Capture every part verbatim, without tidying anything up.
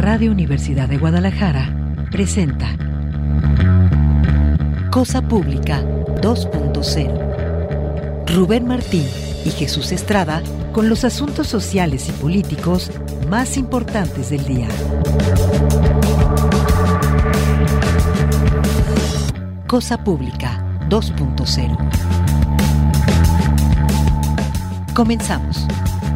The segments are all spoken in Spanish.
Radio Universidad de Guadalajara presenta Cosa Pública dos punto cero. Rubén Martín y Jesús Estrada con los asuntos sociales y políticos más importantes del día. Cosa Pública dos punto cero. Comenzamos.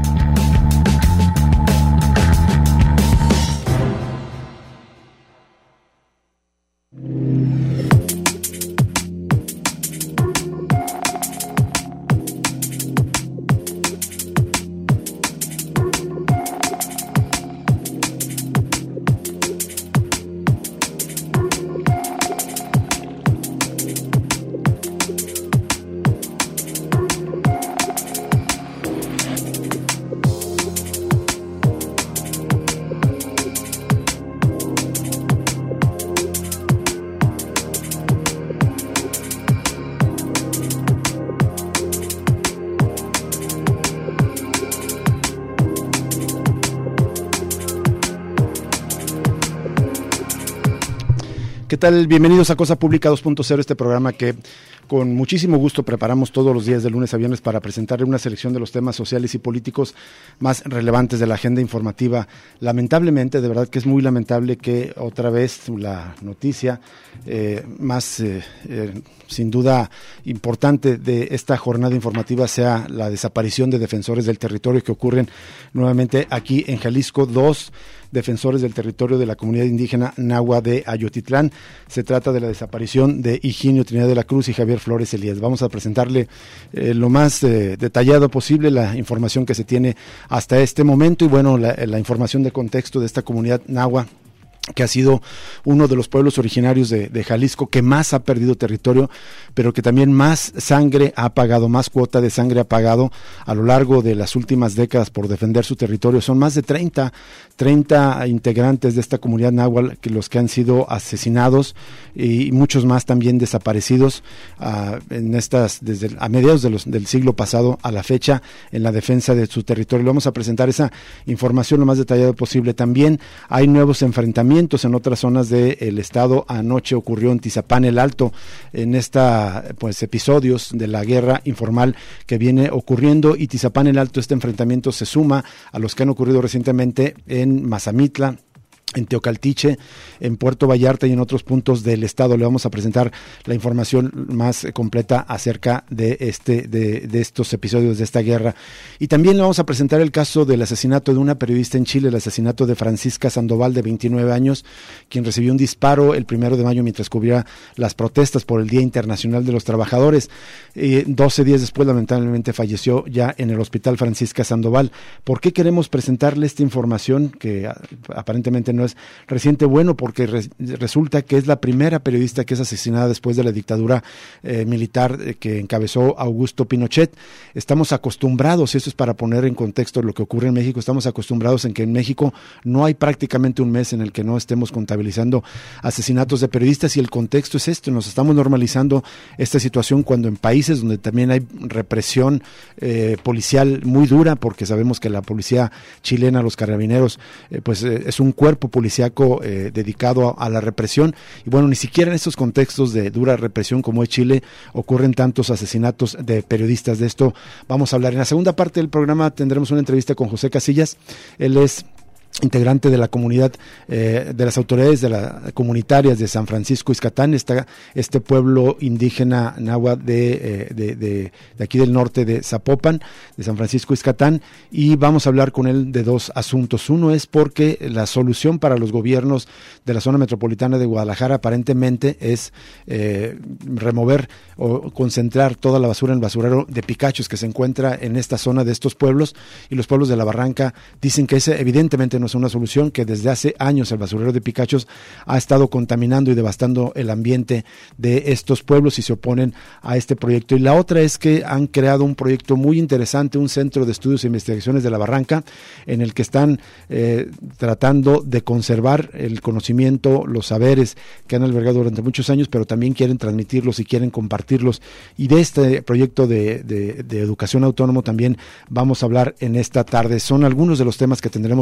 ¿Qué tal? Bienvenidos a Cosa Pública dos punto cero, este programa que con muchísimo gusto preparamos todos los días de lunes a viernes para presentarle una selección de los temas sociales y políticos más relevantes de la agenda informativa. Lamentablemente, de verdad que es muy lamentable que otra vez la noticia eh, más, eh, eh, sin duda, importante de esta jornada informativa sea la desaparición de defensores del territorio que ocurren nuevamente aquí en Jalisco. Dos defensores del territorio de la comunidad indígena Nahua de Ayotitlán. Se trata de la desaparición de Higinio Trinidad de la Cruz y Javier Flores Elías. Vamos a presentarle eh, lo más eh, detallado posible la información que se tiene hasta este momento y bueno, la, la información de contexto de esta comunidad Nahua, que ha sido uno de los pueblos originarios de, de Jalisco que más ha perdido territorio, pero que también más sangre ha pagado, más cuota de sangre ha pagado a lo largo de las últimas décadas por defender su territorio. Son más de treinta, treinta integrantes de esta comunidad náhuatl que los que han sido asesinados y muchos más también desaparecidos uh, en estas desde a mediados de los, del siglo pasado a la fecha en la defensa de su territorio. Le vamos a presentar esa información lo más detallado posible. También hay nuevos enfrentamientos en otras zonas del estado. Anoche ocurrió en Tizapán el Alto, en esta pues episodios de la guerra informal que viene ocurriendo, y Tizapán el Alto, este enfrentamiento se suma a los que han ocurrido recientemente en Mazamitla, en Teocaltiche, en Puerto Vallarta y en otros puntos del estado. Le vamos a presentar la información más completa acerca de este de, de estos episodios de esta guerra. Y también le vamos a presentar el caso del asesinato de una periodista en Chile, el asesinato de Francisca Sandoval, de veintinueve años, quien recibió un disparo el primero de mayo mientras cubría las protestas por el Día Internacional de los Trabajadores. Eh, doce días después, lamentablemente, falleció ya en el Hospital Francisca Sandoval. ¿Por qué queremos presentarle esta información que a, aparentemente no es reciente? Bueno, porque re, resulta que es la primera periodista que es asesinada después de la dictadura eh, militar eh, que encabezó Augusto Pinochet. Estamos acostumbrados, y esto es para poner en contexto lo que ocurre en México, estamos acostumbrados en que en México no hay prácticamente un mes en el que no estemos contabilizando asesinatos de periodistas, y el contexto es esto: nos estamos normalizando esta situación cuando en países donde también hay represión eh, policial muy dura, porque sabemos que la policía chilena, los carabineros, eh, pues eh, es un cuerpo policíaco eh, dedicado a, a la represión, y bueno, ni siquiera en estos contextos de dura represión como es Chile ocurren tantos asesinatos de periodistas. De esto vamos a hablar. En la segunda parte del programa tendremos una entrevista con José Casillas. Él es integrante de la comunidad, eh, de las autoridades de la, comunitarias de San Francisco Ixcatán, está este pueblo indígena náhuatl de, eh, de, de, de aquí del norte de Zapopan, de San Francisco Ixcatán, y vamos a hablar con él de dos asuntos. Uno es porque la solución para los gobiernos de la zona metropolitana de Guadalajara aparentemente es eh, remover o concentrar toda la basura en el basurero de Picachos que se encuentra en esta zona de estos pueblos, y los pueblos de la Barranca dicen que ese evidentemente no es una solución, que desde hace años el basurero de Picachos ha estado contaminando y devastando el ambiente de estos pueblos y se oponen a este proyecto. Y la otra es que han creado un proyecto muy interesante, un centro de estudios e investigaciones de la Barranca, en el que están eh, tratando de conservar el conocimiento, los saberes que han albergado durante muchos años, pero también quieren transmitirlos y quieren compartirlos. Y de este proyecto de, de, de educación autónomo también vamos a hablar en esta tarde. Son algunos de los temas que tendremos para usted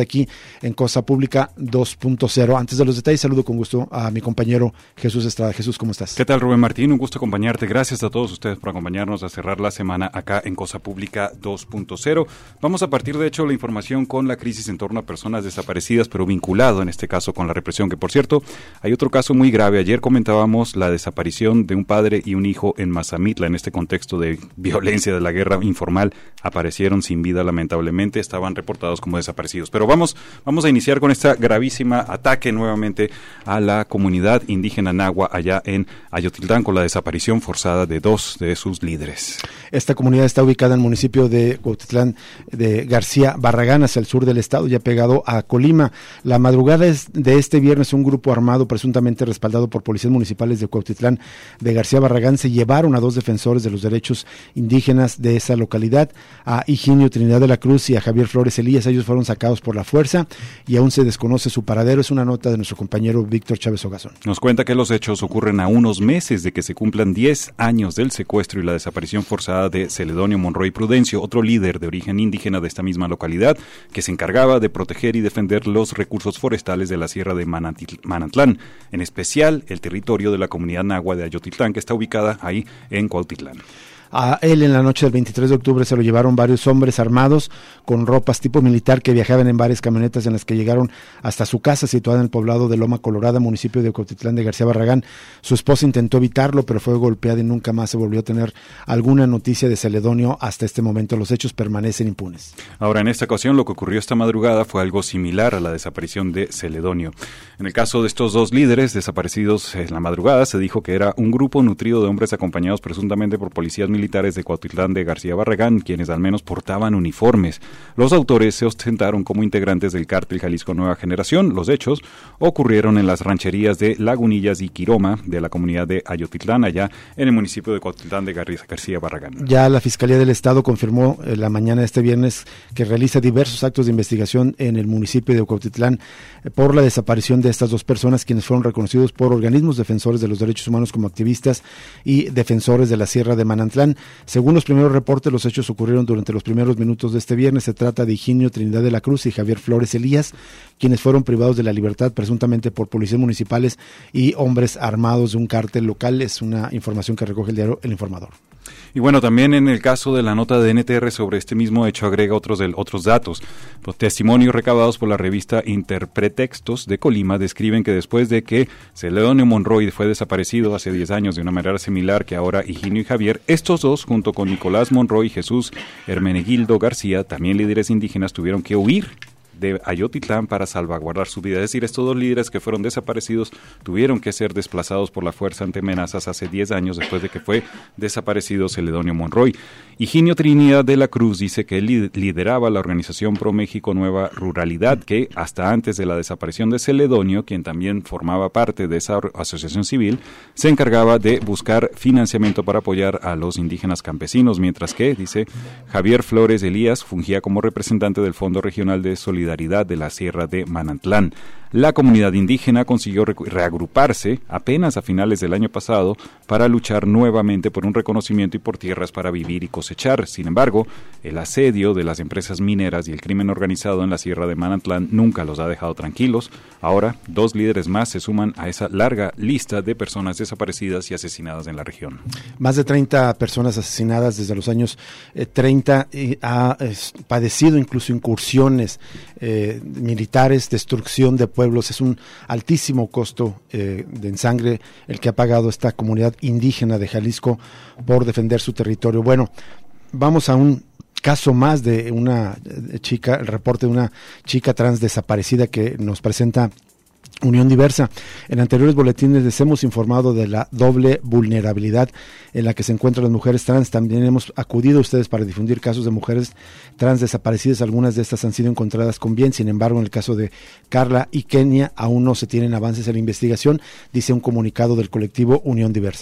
aquí en Cosa Pública dos punto cero. Antes de los detalles, saludo con gusto a mi compañero Jesús Estrada. Jesús, ¿cómo estás? ¿Qué tal, Rubén Martín? Un gusto acompañarte. Gracias a todos ustedes por acompañarnos a cerrar la semana acá en Cosa Pública dos punto cero. Vamos a partir, de hecho, la información con la crisis en torno a personas desaparecidas, pero vinculado en este caso con la represión, que por cierto, hay otro caso muy grave. Ayer comentábamos la desaparición de un padre y un hijo en Mazamitla, en este contexto de violencia de la guerra informal. Aparecieron sin vida, lamentablemente, estaban reportados como desaparecidos. Pero vamos, vamos a iniciar con esta gravísima ataque nuevamente a la comunidad indígena nahua allá en Ayotitlán, con la desaparición forzada de dos de sus líderes. Esta comunidad está ubicada en el municipio de Cuautitlán de García Barragán, hacia el sur del estado, ya pegado a Colima. La madrugada de este viernes, un grupo armado presuntamente respaldado por policías municipales de Cuautitlán de García Barragán se llevaron a dos defensores de los derechos indígenas de esa localidad, a Higinio Trinidad de la Cruz y a Javier Flores Elías. Ellos fueron sacados por la fuerza y aún se desconoce su paradero. Es una nota de nuestro compañero Víctor Chávez Ogazón. Nos cuenta que los hechos ocurren a unos meses de que se cumplan diez años del secuestro y la desaparición forzada de Celedonio Monroy Prudencio, otro líder de origen indígena de esta misma localidad, que se encargaba de proteger y defender los recursos forestales de la sierra de Manantlán, en especial el territorio de la comunidad nahua de Ayotitlán, que está ubicada ahí en Cuautitlán. A él en la noche del veintitrés de octubre se lo llevaron varios hombres armados con ropas tipo militar que viajaban en varias camionetas en las que llegaron hasta su casa situada en el poblado de Loma Colorada, municipio de Cuautitlán de García Barragán. Su esposa intentó evitarlo, pero fue golpeada y nunca más se volvió a tener alguna noticia de Celedonio hasta este momento. Los hechos permanecen impunes. Ahora, en esta ocasión, lo que ocurrió esta madrugada fue algo similar a la desaparición de Celedonio. En el caso de estos dos líderes desaparecidos en la madrugada, se dijo que era un grupo nutrido de hombres acompañados presuntamente por policías militares militares de Cuautitlán de García Barragán, quienes al menos portaban uniformes. Los autores se ostentaron como integrantes del cártel Jalisco Nueva Generación. Los hechos ocurrieron en las rancherías de Lagunillas y Quiroma de la comunidad de Ayotitlán, allá en el municipio de Cuautitlán de García Barragán. Ya la Fiscalía del Estado confirmó eh, la mañana de este viernes que realiza diversos actos de investigación en el municipio de Cuautitlán eh, por la desaparición de estas dos personas, quienes fueron reconocidos por organismos defensores de los derechos humanos como activistas y defensores de la Sierra de Manantlán. Según los primeros reportes, los hechos ocurrieron durante los primeros minutos de este viernes. Se trata de Higinio Trinidad de la Cruz y Javier Flores Elías, quienes fueron privados de la libertad presuntamente por policías municipales y hombres armados de un cártel local. Es una información que recoge el diario El Informador. Y bueno, también en el caso de la nota de N T R sobre este mismo hecho agrega otros, del, otros datos. Los testimonios recabados por la revista Interpretextos de Colima describen que después de que Celedonio Monroy fue desaparecido hace diez años de una manera similar que ahora Higinio y Javier, estos dos, junto con Nicolás Monroy y Jesús Hermenegildo García, también líderes indígenas, tuvieron que huir de Ayotitlán para salvaguardar su vida. Es decir, estos dos líderes que fueron desaparecidos tuvieron que ser desplazados por la fuerza ante amenazas hace diez años después de que fue desaparecido Celedonio Monroy. Higinio Trinidad de la Cruz dice que él lideraba la organización Pro México Nueva Ruralidad, que hasta antes de la desaparición de Celedonio, quien también formaba parte de esa asociación civil, se encargaba de buscar financiamiento para apoyar a los indígenas campesinos, mientras que, dice, Javier Flores Elías fungía como representante del Fondo Regional de Solidaridad de la Sierra de Manantlán. La comunidad indígena consiguió reagruparse apenas a finales del año pasado para luchar nuevamente por un reconocimiento y por tierras para vivir y cosechar. Sin embargo, el asedio de las empresas mineras y el crimen organizado en la Sierra de Manantlán nunca los ha dejado tranquilos. Ahora, dos líderes más se suman a esa larga lista de personas desaparecidas y asesinadas en la región. Más de treinta personas asesinadas desde los años eh, treinta y ha eh, padecido incluso incursiones eh, militares, destrucción de pueblos. Es un altísimo costo eh, de en sangre el que ha pagado esta comunidad indígena de Jalisco por defender su territorio. Bueno, vamos a un caso más de una chica, el reporte de una chica trans desaparecida que nos presenta Unión Diversa. En anteriores boletines les hemos informado de la doble vulnerabilidad en la que se encuentran las mujeres trans. También hemos acudido a ustedes para difundir casos de mujeres trans desaparecidas. Algunas de estas han sido encontradas con bien. Sin embargo, en el caso de Carla y Kenia, aún no se tienen avances en la investigación, dice un comunicado del colectivo Unión Diversa.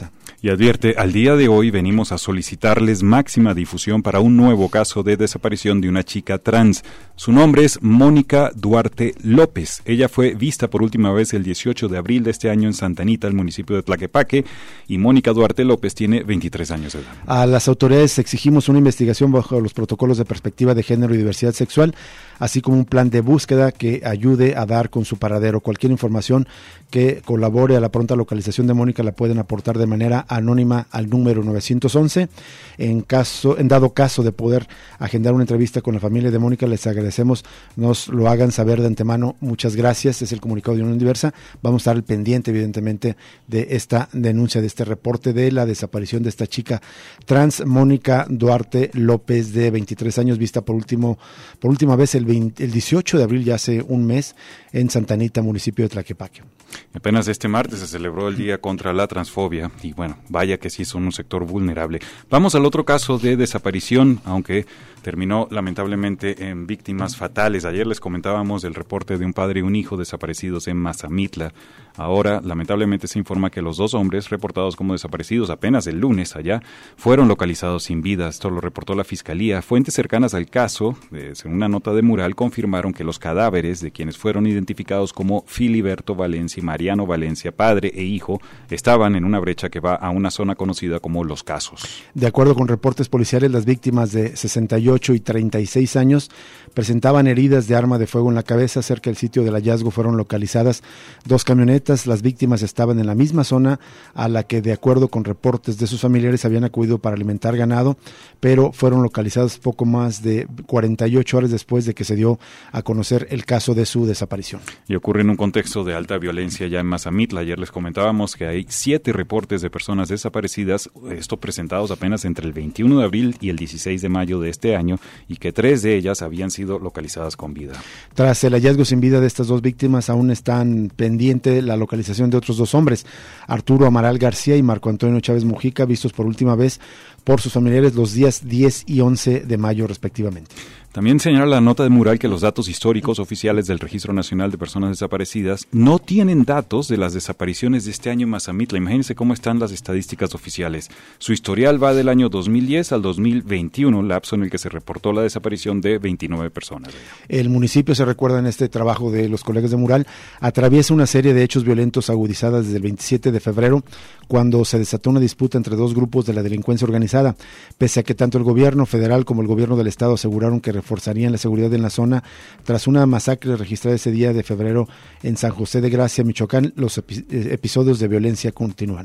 Y advierte, al día de hoy venimos a solicitarles máxima difusión para un nuevo caso de desaparición de una chica trans. Su nombre es Mónica Duarte López. Ella fue vista por última vez el dieciocho de abril de este año en Santa Anita, el municipio de Tlaquepaque, y Mónica Duarte López tiene veintitrés años de edad. A las autoridades exigimos una investigación bajo los protocolos de perspectiva de género y diversidad sexual, así como un plan de búsqueda que ayude a dar con su paradero. Cualquier información que colabore a la pronta localización de Mónica la pueden aportar de manera anónima al número nueve once. En caso, en dado caso de poder agendar una entrevista con la familia de Mónica, les agradecemos nos lo hagan saber de antemano. Muchas gracias. Es el comunicado de Unión Diversa. Vamos a estar al pendiente, evidentemente, de esta denuncia, de este reporte de la desaparición de esta chica trans, Mónica Duarte López, de veintitrés años, vista por último, por última vez el, veinte, el dieciocho de abril, ya hace un mes, en Santa Anita, municipio de Tlaquepaque. Apenas este martes se celebró el Día contra la Transfobia y bueno, vaya que sí son un sector vulnerable. Vamos al otro caso de desaparición, aunque terminó lamentablemente en víctimas fatales. Ayer les comentábamos el reporte de un padre y un hijo desaparecidos en Mazamitla. Ahora, lamentablemente, se informa que los dos hombres reportados como desaparecidos apenas el lunes allá fueron localizados sin vida. Esto lo reportó la Fiscalía. Fuentes cercanas al caso, eh, según una nota de Mural, confirmaron que los cadáveres de quienes fueron identificados como Filiberto Valencia y Mariano Valencia, padre e hijo, estaban en una brecha que va a una zona conocida como Los Casos. De acuerdo con reportes policiales, las víctimas de sesenta y ocho y treinta y seis años presentaban heridas de arma de fuego en la cabeza. Cerca del sitio del hallazgo fueron localizadas dos camionetas. Las víctimas estaban en la misma zona a la que, de acuerdo con reportes de sus familiares, habían acudido para alimentar ganado, pero fueron localizadas poco más de cuarenta y ocho horas después de que se dio a conocer el caso de su desaparición. Y ocurre en un contexto de alta violencia ya en Mazamitla. Ayer les comentábamos que hay siete reportes de personas desaparecidas, esto presentados apenas entre el veintiuno de abril y el dieciséis de mayo de este año, y que tres de ellas habían sido localizadas con vida. Tras el hallazgo sin vida de estas dos víctimas, aún están pendiente la localización de otros dos hombres, Arturo Amaral García y Marco Antonio Chávez Mujica, vistos por última vez por sus familiares los días diez y once de mayo respectivamente. También señala la nota de Mural que los datos históricos oficiales del Registro Nacional de Personas Desaparecidas no tienen datos de las desapariciones de este año en Mazamitla. Imagínense cómo están las estadísticas oficiales. Su historial va del año dos mil diez al dos mil veintiuno, lapso en el que se reportó la desaparición de veintinueve personas. El municipio, se recuerda en este trabajo de los colegas de Mural, atraviesa una serie de hechos violentos agudizadas desde el veintisiete de febrero, cuando se desató una disputa entre dos grupos de la delincuencia organizada. Pese a que tanto el gobierno federal como el gobierno del estado aseguraron que reforzarían la seguridad en la zona, tras una masacre registrada ese día de febrero en San José de Gracia, Michoacán, los epi- episodios de violencia continúan.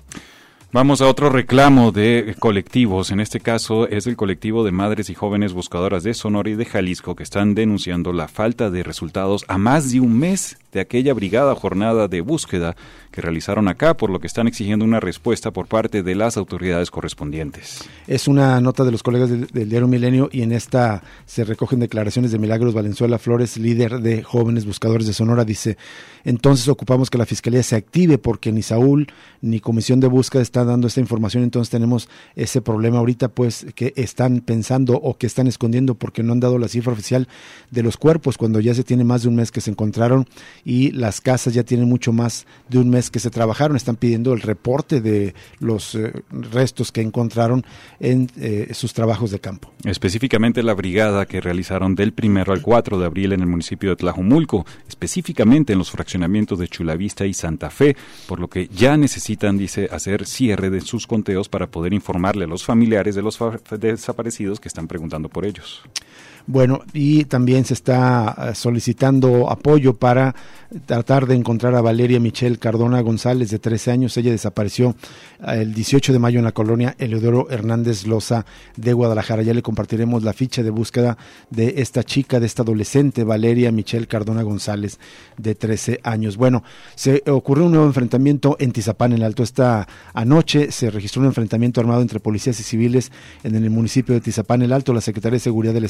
Vamos a otro reclamo de colectivos. En este caso es el colectivo de madres y jóvenes buscadoras de Sonora y de Jalisco, que están denunciando la falta de resultados a más de un mes de aquella brigada jornada de búsqueda que realizaron acá, por lo que están exigiendo una respuesta por parte de las autoridades correspondientes. Es una nota de los colegas del, del diario Milenio, y en esta se recogen declaraciones de Milagros Valenzuela Flores, líder de Jóvenes Buscadores de Sonora. Dice: entonces ocupamos que la Fiscalía se active porque ni Saúl ni Comisión de Búsqueda están dando esta información. Entonces tenemos ese problema ahorita, pues, que están pensando o que están escondiendo porque no han dado la cifra oficial de los cuerpos, cuando ya se tiene más de un mes que se encontraron y las casas ya tienen mucho más de un mes que se trabajaron. Están pidiendo el reporte de los eh, restos que encontraron en eh, sus trabajos de campo. Específicamente la brigada que realizaron del primero al cuatro de abril en el municipio de Tlajomulco, específicamente en los fraccionamientos de Chulavista y Santa Fe, por lo que ya necesitan, dice, hacer cierre de sus conteos para poder informarle a los familiares de los fa- desaparecidos que están preguntando por ellos. Bueno, y también se está solicitando apoyo para tratar de encontrar a Valeria Michelle Cardona González, de trece años. Ella desapareció el dieciocho de mayo en la colonia Eleodoro Hernández Loza de Guadalajara. Ya le compartiremos la ficha de búsqueda de esta chica, de esta adolescente, Valeria Michelle Cardona González, de trece años. Bueno, se ocurrió un nuevo enfrentamiento en Tizapán el Alto. Esta anoche se registró un enfrentamiento armado entre policías y civiles en el municipio de Tizapán el Alto. La Secretaría de Seguridad del Estado de Jalisco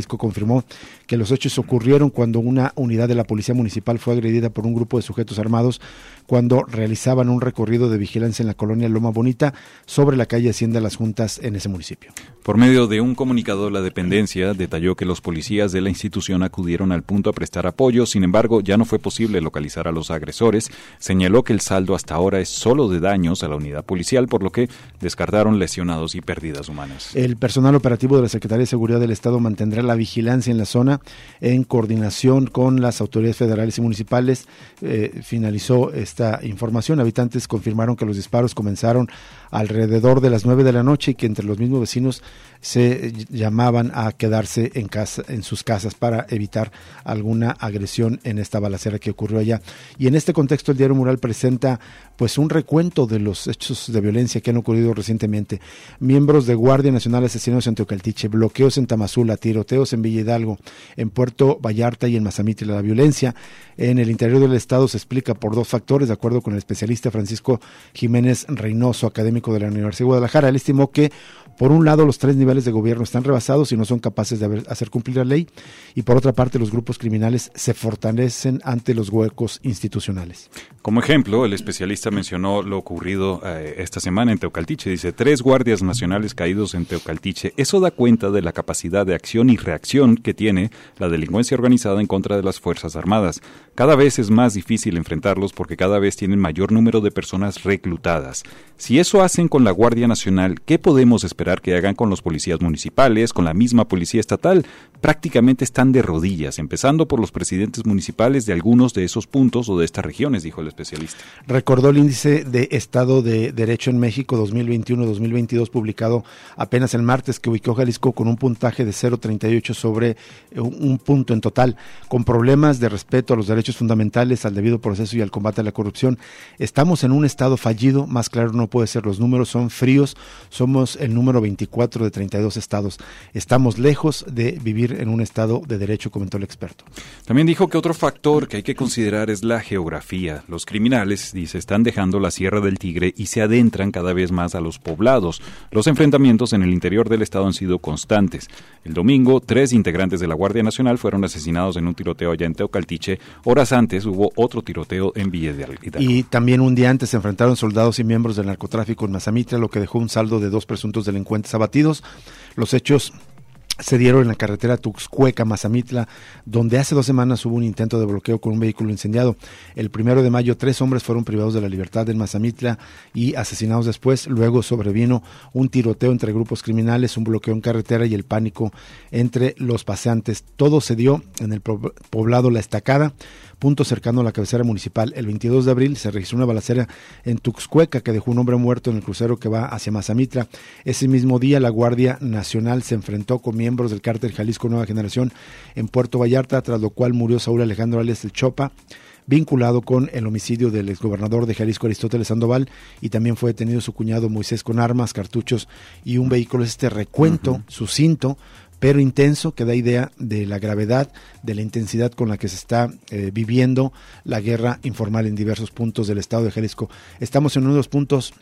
Jalisco confirmó que los hechos ocurrieron cuando una unidad de la Policía Municipal fue agredida por un grupo de sujetos armados cuando realizaban un recorrido de vigilancia en la colonia Loma Bonita sobre la calle Hacienda Las Juntas en ese municipio. Por medio de un comunicado, la dependencia detalló que los policías de la institución acudieron al punto a prestar apoyo, sin embargo, ya no fue posible localizar a los agresores. Señaló que el saldo hasta ahora es solo de daños a la unidad policial, por lo que descartaron lesionados y pérdidas humanas. El personal operativo de la Secretaría de Seguridad del Estado mantendrá la vigilancia en la zona en coordinación con las autoridades federales y municipales. Eh, finalizó esta información. Habitantes confirmaron que los disparos comenzaron alrededor de las nueve de la noche y que entre los mismos vecinos se llamaban a quedarse en casa, en sus casas para evitar alguna agresión en esta balacera que ocurrió allá. Y en este contexto el Diario Mural presenta pues un recuento de los hechos de violencia que han ocurrido recientemente. Miembros de Guardia Nacional asesinados en Teocaltiche, bloqueos en Tamazula, tiroteos en Villa Hidalgo, en Puerto Vallarta y en Mazamitla. La violencia en el interior del estado se explica por dos factores, de acuerdo con el especialista Francisco Jiménez Reynoso, académico de la Universidad de Guadalajara. Él estimó que, por un lado, los tres niveles de gobierno están rebasados y no son capaces de hacer cumplir la ley, y por otra parte, los grupos criminales se fortalecen ante los huecos institucionales. Como ejemplo, el especialista mencionó lo ocurrido eh, esta semana en Teocaltiche. Dice, tres guardias nacionales caídos en Teocaltiche. Eso da cuenta de la capacidad de acción y reacción que tiene la delincuencia organizada en contra de las Fuerzas Armadas. Cada vez es más difícil enfrentarlos porque cada vez tienen mayor número de personas reclutadas. Si eso hacen con la Guardia Nacional, ¿qué podemos esperar que hagan con los policías municipales, con la misma policía estatal? Prácticamente están de rodillas, empezando por los presidentes municipales de algunos de esos puntos o de estas regiones, dijo el especialista. Recordó el índice de Estado de Derecho en México dos mil veintiuno dos mil veintidós, publicado apenas el martes, que ubicó Jalisco con un puntaje de cero punto treinta y ocho sobre un punto en total, con problemas de respeto a los derechos fundamentales, al debido proceso y al combate a la corrupción. Estamos en un estado fallido, más claro no puede ser, los números son fríos, somos el número veinticuatro de treinta y dos estados. Estamos lejos de vivir en un estado de derecho, comentó el experto. También dijo que otro factor que hay que considerar es la geografía. Los criminales, dice, están dejando la Sierra del Tigre y se adentran cada vez más a los poblados. Los enfrentamientos en el interior del estado han sido constantes. El domingo, tres integrantes de la Guardia Nacional fueron asesinados en un tiroteo allá en Teocaltiche. Horas antes hubo otro tiroteo en Villa Hidalgo. Y también un día antes se enfrentaron soldados y miembros del narcotráfico en Mazamitla, lo que dejó un saldo de dos presuntos delincuentes abatidos. Los hechos se dieron en la carretera Tuxcueca-Mazamitla, donde hace dos semanas hubo un intento de bloqueo con un vehículo incendiado. El primero de mayo, tres hombres fueron privados de la libertad en Mazamitla y asesinados después. Luego sobrevino un tiroteo entre grupos criminales, un bloqueo en carretera y el pánico entre los paseantes. Todo se dio en el poblado La Estacada, punto cercano a la cabecera municipal. El veintidós de abril se registró una balacera en Tuxcueca que dejó un hombre muerto en el crucero que va hacia Mazamitla. Ese mismo día la Guardia Nacional se enfrentó con miembros del cártel Jalisco Nueva Generación en Puerto Vallarta, tras lo cual murió Saúl Alejandro alias El Chopa, vinculado con el homicidio del exgobernador de Jalisco Aristóteles Sandoval, y también fue detenido su cuñado Moisés con armas, cartuchos y un vehículo. Este recuento uh-huh. sucinto pero intenso, que da idea de la gravedad, de la intensidad con la que se está eh, viviendo la guerra informal en diversos puntos del estado de Jalisco. Estamos en uno de los puntos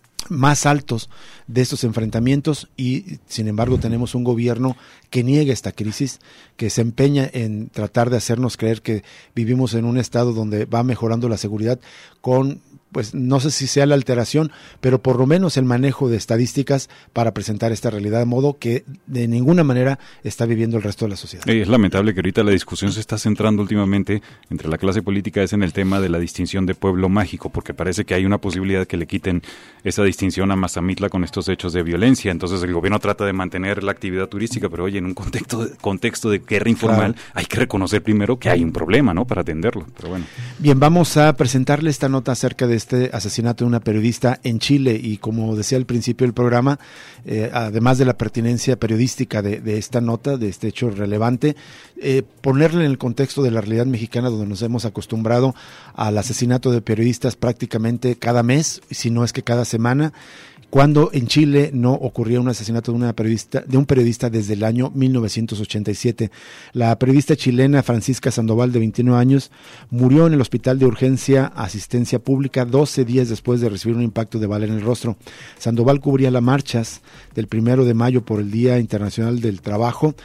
más altos de estos enfrentamientos y sin embargo tenemos un gobierno que niega esta crisis, que se empeña en tratar de hacernos creer que vivimos en un estado donde va mejorando la seguridad con, pues no sé si sea la alteración, pero por lo menos el manejo de estadísticas para presentar esta realidad, de modo que de ninguna manera está viviendo el resto de la sociedad. Es lamentable que ahorita la discusión se está centrando últimamente entre la clase política es en el tema de la distinción de pueblo mágico, porque parece que hay una posibilidad que le quiten esa distinción a Mazamitla con estos hechos de violencia. Entonces el gobierno trata de mantener la actividad turística, pero oye, en un contexto de, contexto de guerra informal, claro, hay que reconocer primero que hay un problema, ¿no?, para atenderlo. Pero bueno. Bien, vamos a presentarle esta nota acerca de este asesinato de una periodista en Chile, y como decía al principio del programa, eh, además de la pertinencia periodística de, de esta nota, de este hecho relevante, eh, ponerle en el contexto de la realidad mexicana, donde nos hemos acostumbrado al asesinato de periodistas prácticamente cada mes, si no es que cada semana, cuando en Chile no ocurría un asesinato de una periodista, de un periodista desde el año mil novecientos ochenta y siete. La periodista chilena Francisca Sandoval, de veintinueve años, murió en el Hospital de Urgencia Asistencia Pública doce días después de recibir un impacto de bala en el rostro. Sandoval cubría las marchas del primero de mayo por el Día Internacional del Trabajo,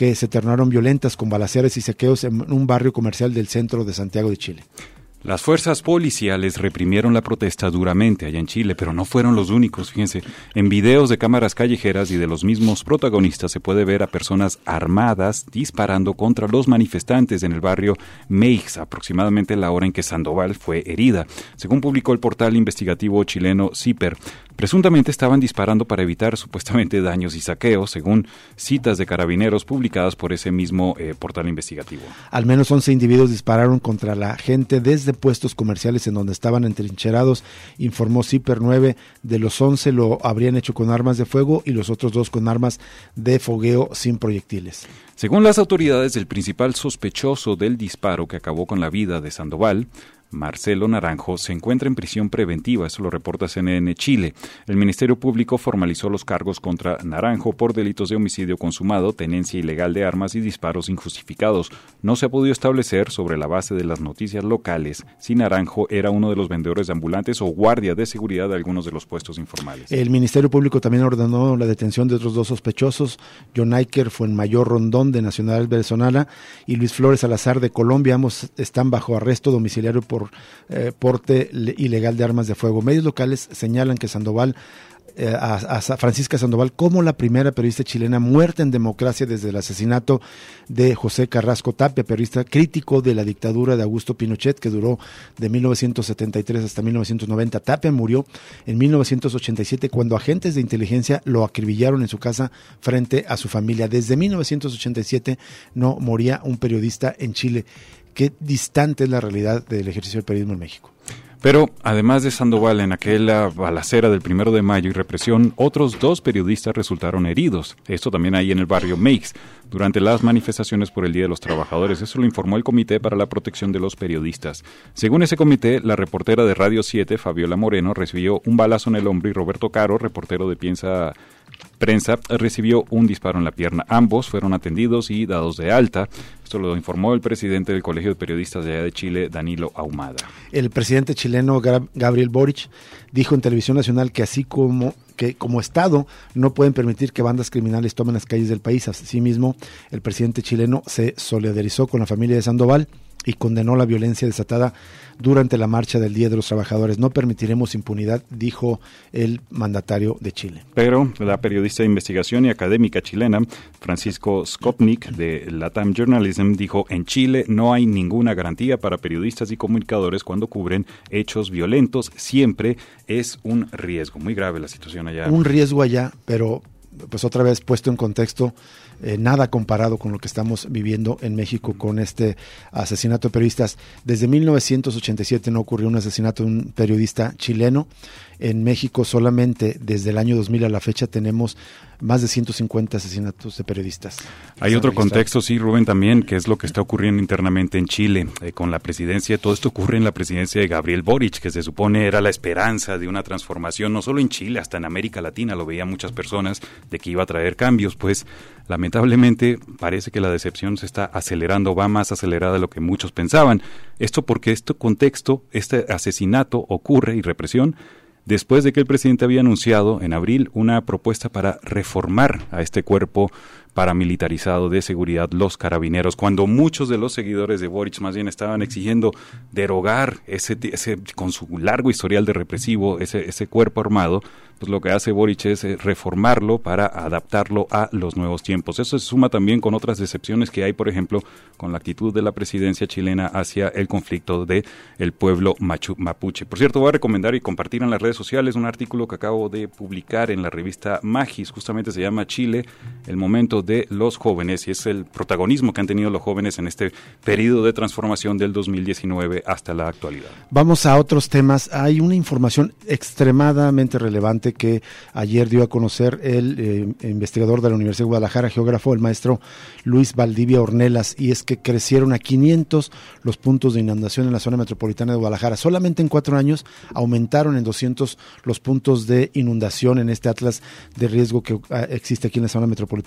que se tornaron violentas con balaceras y saqueos en un barrio comercial del centro de Santiago de Chile. Las fuerzas policiales reprimieron la protesta duramente allá en Chile, pero no fueron los únicos, fíjense. En videos de cámaras callejeras y de los mismos protagonistas se puede ver a personas armadas disparando contra los manifestantes en el barrio Meix, aproximadamente la hora en que Sandoval fue herida. Según publicó el portal investigativo chileno CIPER, presuntamente estaban disparando para evitar supuestamente daños y saqueos, según citas de carabineros publicadas por ese mismo eh, portal investigativo. Al menos once individuos dispararon contra la gente desde puestos comerciales en donde estaban entrincherados, informó CIPER. Nueve de los once lo habrían hecho con armas de fuego y los otros dos con armas de fogueo sin proyectiles. Según las autoridades, el principal sospechoso del disparo que acabó con la vida de Sandoval, Marcelo Naranjo, se encuentra en prisión preventiva, eso lo reporta C N N Chile. El Ministerio Público formalizó los cargos contra Naranjo por delitos de homicidio consumado, tenencia ilegal de armas y disparos injustificados. No se ha podido establecer, sobre la base de las noticias locales, si Naranjo era uno de los vendedores de ambulantes o guardia de seguridad de algunos de los puestos informales. El Ministerio Público también ordenó la detención de otros dos sospechosos, John Iker Fuenmayor Rondón, de nacionalidad venezolana, y Luis Flores Salazar, de Colombia. Ambos están bajo arresto domiciliario por Eh, porte ilegal de armas de fuego. Medios locales señalan que Sandoval, eh, a, a Francisca Sandoval, como la primera periodista chilena muerta en democracia desde el asesinato de José Carrasco Tapia, periodista crítico de la dictadura de Augusto Pinochet, que duró de mil novecientos setenta y tres hasta mil novecientos noventa. Tapia murió en mil novecientos ochenta y siete cuando agentes de inteligencia lo acribillaron en su casa frente a su familia. Desde mil novecientos ochenta y siete no moría un periodista en Chile. Qué distante es la realidad del ejercicio del periodismo en México. Pero, además de Sandoval, en aquella balacera del primero de mayo y represión, otros dos periodistas resultaron heridos. Esto también ahí en el barrio Meix, durante las manifestaciones por el Día de los Trabajadores. Eso lo informó el Comité para la Protección de los Periodistas. Según ese comité, la reportera de Radio siete, Fabiola Moreno, recibió un balazo en el hombro y Roberto Caro, reportero de Piensa Prensa, recibió un disparo en la pierna. Ambos fueron atendidos y dados de alta. Esto lo informó el presidente del Colegio de Periodistas de allá de Chile, Danilo Ahumada. El presidente chileno Gabriel Boric dijo en Televisión Nacional que así como que como Estado no pueden permitir que bandas criminales tomen las calles del país. Asimismo, el presidente chileno se solidarizó con la familia de Sandoval y condenó la violencia desatada durante la marcha del Día de los Trabajadores. No permitiremos impunidad, dijo el mandatario de Chile. Pero la periodista de investigación y académica chilena, Francisco Skopnik, de Latam Journalism, dijo: en Chile no hay ninguna garantía para periodistas y comunicadores cuando cubren hechos violentos. Siempre es un riesgo. Muy grave la situación allá. Un riesgo allá, pero pues otra vez puesto en contexto, eh, nada comparado con lo que estamos viviendo en México con este asesinato de periodistas. Desde mil novecientos ochenta y siete no ocurrió un asesinato de un periodista chileno. En México solamente desde el año dos mil a la fecha tenemos más de ciento cincuenta asesinatos de periodistas. Hay otro contexto, sí, Rubén, también, que es lo que está ocurriendo internamente en Chile, eh, con la presidencia. Todo esto ocurre en la presidencia de Gabriel Boric, que se supone era la esperanza de una transformación, no solo en Chile, hasta en América Latina, lo veían muchas personas, de que iba a traer cambios. Pues lamentablemente parece que la decepción se está acelerando, va más acelerada de lo que muchos pensaban. Esto porque este contexto, este asesinato ocurre y represión, después de que el presidente había anunciado en abril una propuesta para reformar a este cuerpo paramilitarizado de seguridad, los carabineros, cuando muchos de los seguidores de Boric más bien estaban exigiendo derogar ese, ese con su largo historial de represivo, ese, ese cuerpo armado. Pues lo que hace Boric es reformarlo para adaptarlo a los nuevos tiempos. Eso se suma también con otras decepciones que hay, por ejemplo, con la actitud de la presidencia chilena hacia el conflicto de el pueblo machu, mapuche. Por cierto, voy a recomendar y compartir en las redes sociales un artículo que acabo de publicar en la revista Magis, justamente se llama Chile, el momento de los jóvenes, y es el protagonismo que han tenido los jóvenes en este periodo de transformación del dos mil diecinueve hasta la actualidad. Vamos a otros temas. Hay una información extremadamente relevante que ayer dio a conocer el eh, investigador de la Universidad de Guadalajara, geógrafo, el maestro Luis Valdivia Ornelas, y es que crecieron a quinientos los puntos de inundación en la zona metropolitana de Guadalajara. Solamente en cuatro años aumentaron en doscientos los puntos de inundación en este atlas de riesgo que uh, existe aquí en la zona metropolitana de Guadalajara.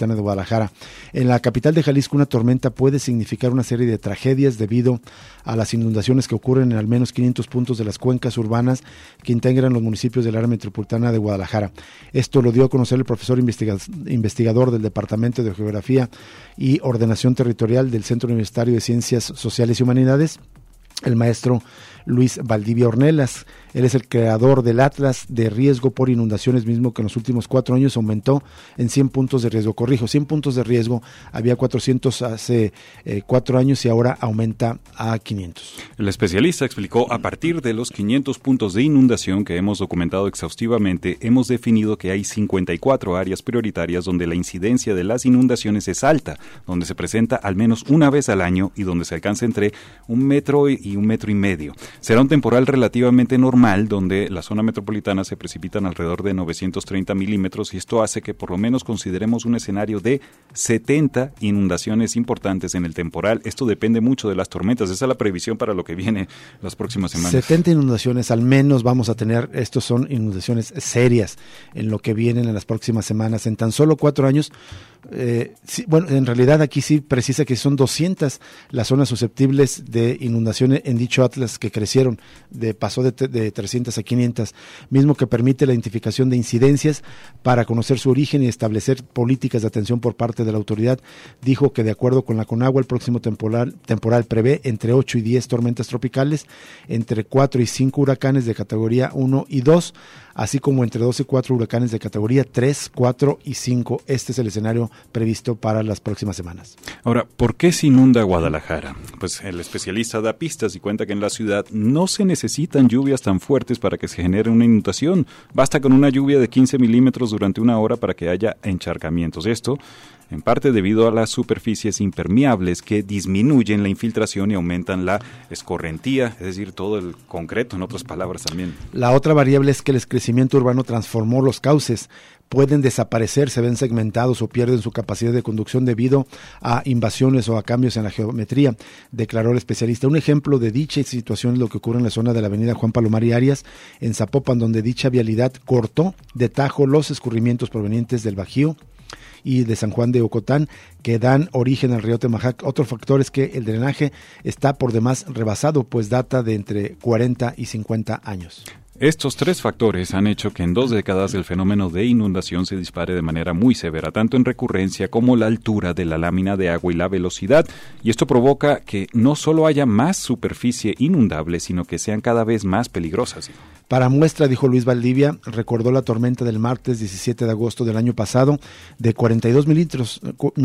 Guadalajara. En la capital de Jalisco, una tormenta puede significar una serie de tragedias debido a las inundaciones que ocurren en al menos quinientos puntos de las cuencas urbanas que integran los municipios del área metropolitana de Guadalajara. Esto lo dio a conocer el profesor investiga- investigador del Departamento de Geografía y Ordenación Territorial del Centro Universitario de Ciencias Sociales y Humanidades, el maestro Luis Valdivia Ornelas. Él es el creador del Atlas de Riesgo por Inundaciones, mismo que en los últimos cuatro años aumentó en cien puntos de riesgo. Corrijo, cien puntos de riesgo, había cuatrocientos hace eh, cuatro años y ahora aumenta a quinientos. El especialista explicó, a partir de los quinientos puntos de inundación que hemos documentado exhaustivamente, hemos definido que hay cincuenta y cuatro áreas prioritarias donde la incidencia de las inundaciones es alta, donde se presenta al menos una vez al año y donde se alcanza entre un metro y un metro y medio. Será un temporal relativamente normal, donde la zona metropolitana se precipitan alrededor de novecientos treinta milímetros, y esto hace que por lo menos consideremos un escenario de setenta inundaciones importantes en el temporal. Esto depende mucho de las tormentas. Esa es la previsión para lo que viene las próximas semanas. setenta inundaciones al menos vamos a tener. Estos son inundaciones serias en lo que vienen en las próximas semanas. En tan solo cuatro años, eh, sí, bueno, en realidad aquí sí precisa que son doscientas las zonas susceptibles de inundaciones en dicho atlas, que crecieron, de pasó de, de trescientas a quinientas, mismo que permite la identificación de incidencias para conocer su origen y establecer políticas de atención por parte de la autoridad. Dijo que de acuerdo con la CONAGUA, el próximo temporal, temporal prevé entre ocho y diez tormentas tropicales, entre cuatro y cinco huracanes de categoría uno y dos, así como entre dos y cuatro huracanes de categoría tres, cuatro y cinco. Este es el escenario previsto para las próximas semanas. Ahora, ¿por qué se inunda Guadalajara? Pues el especialista da pistas y cuenta que en la ciudad no se necesitan lluvias tan fuertes para que se genere una inundación. Basta con una lluvia de quince milímetros durante una hora para que haya encharcamientos. Esto, en parte debido a las superficies impermeables que disminuyen la infiltración y aumentan la escorrentía, es decir, todo el concreto, en otras palabras también. La otra variable es que el crecimiento urbano transformó los cauces. Pueden desaparecer, se ven segmentados o pierden su capacidad de conducción debido a invasiones o a cambios en la geometría, declaró el especialista. Un ejemplo de dicha situación es lo que ocurre en la zona de la avenida Juan Palomar y Arias, en Zapopan, donde dicha vialidad cortó de tajo los escurrimientos provenientes del Bajío y de San Juan de Ocotán, que dan origen al río Temajac. Otro factor es que el drenaje está por demás rebasado, pues data de entre cuarenta y cincuenta años. Estos tres factores han hecho que en dos décadas el fenómeno de inundación se dispare de manera muy severa, tanto en recurrencia como la altura de la lámina de agua y la velocidad, y esto provoca que no solo haya más superficie inundable, sino que sean cada vez más peligrosas. Para muestra, dijo Luis Valdivia, recordó la tormenta del martes diecisiete de agosto del año pasado de cuarenta y dos milímetros,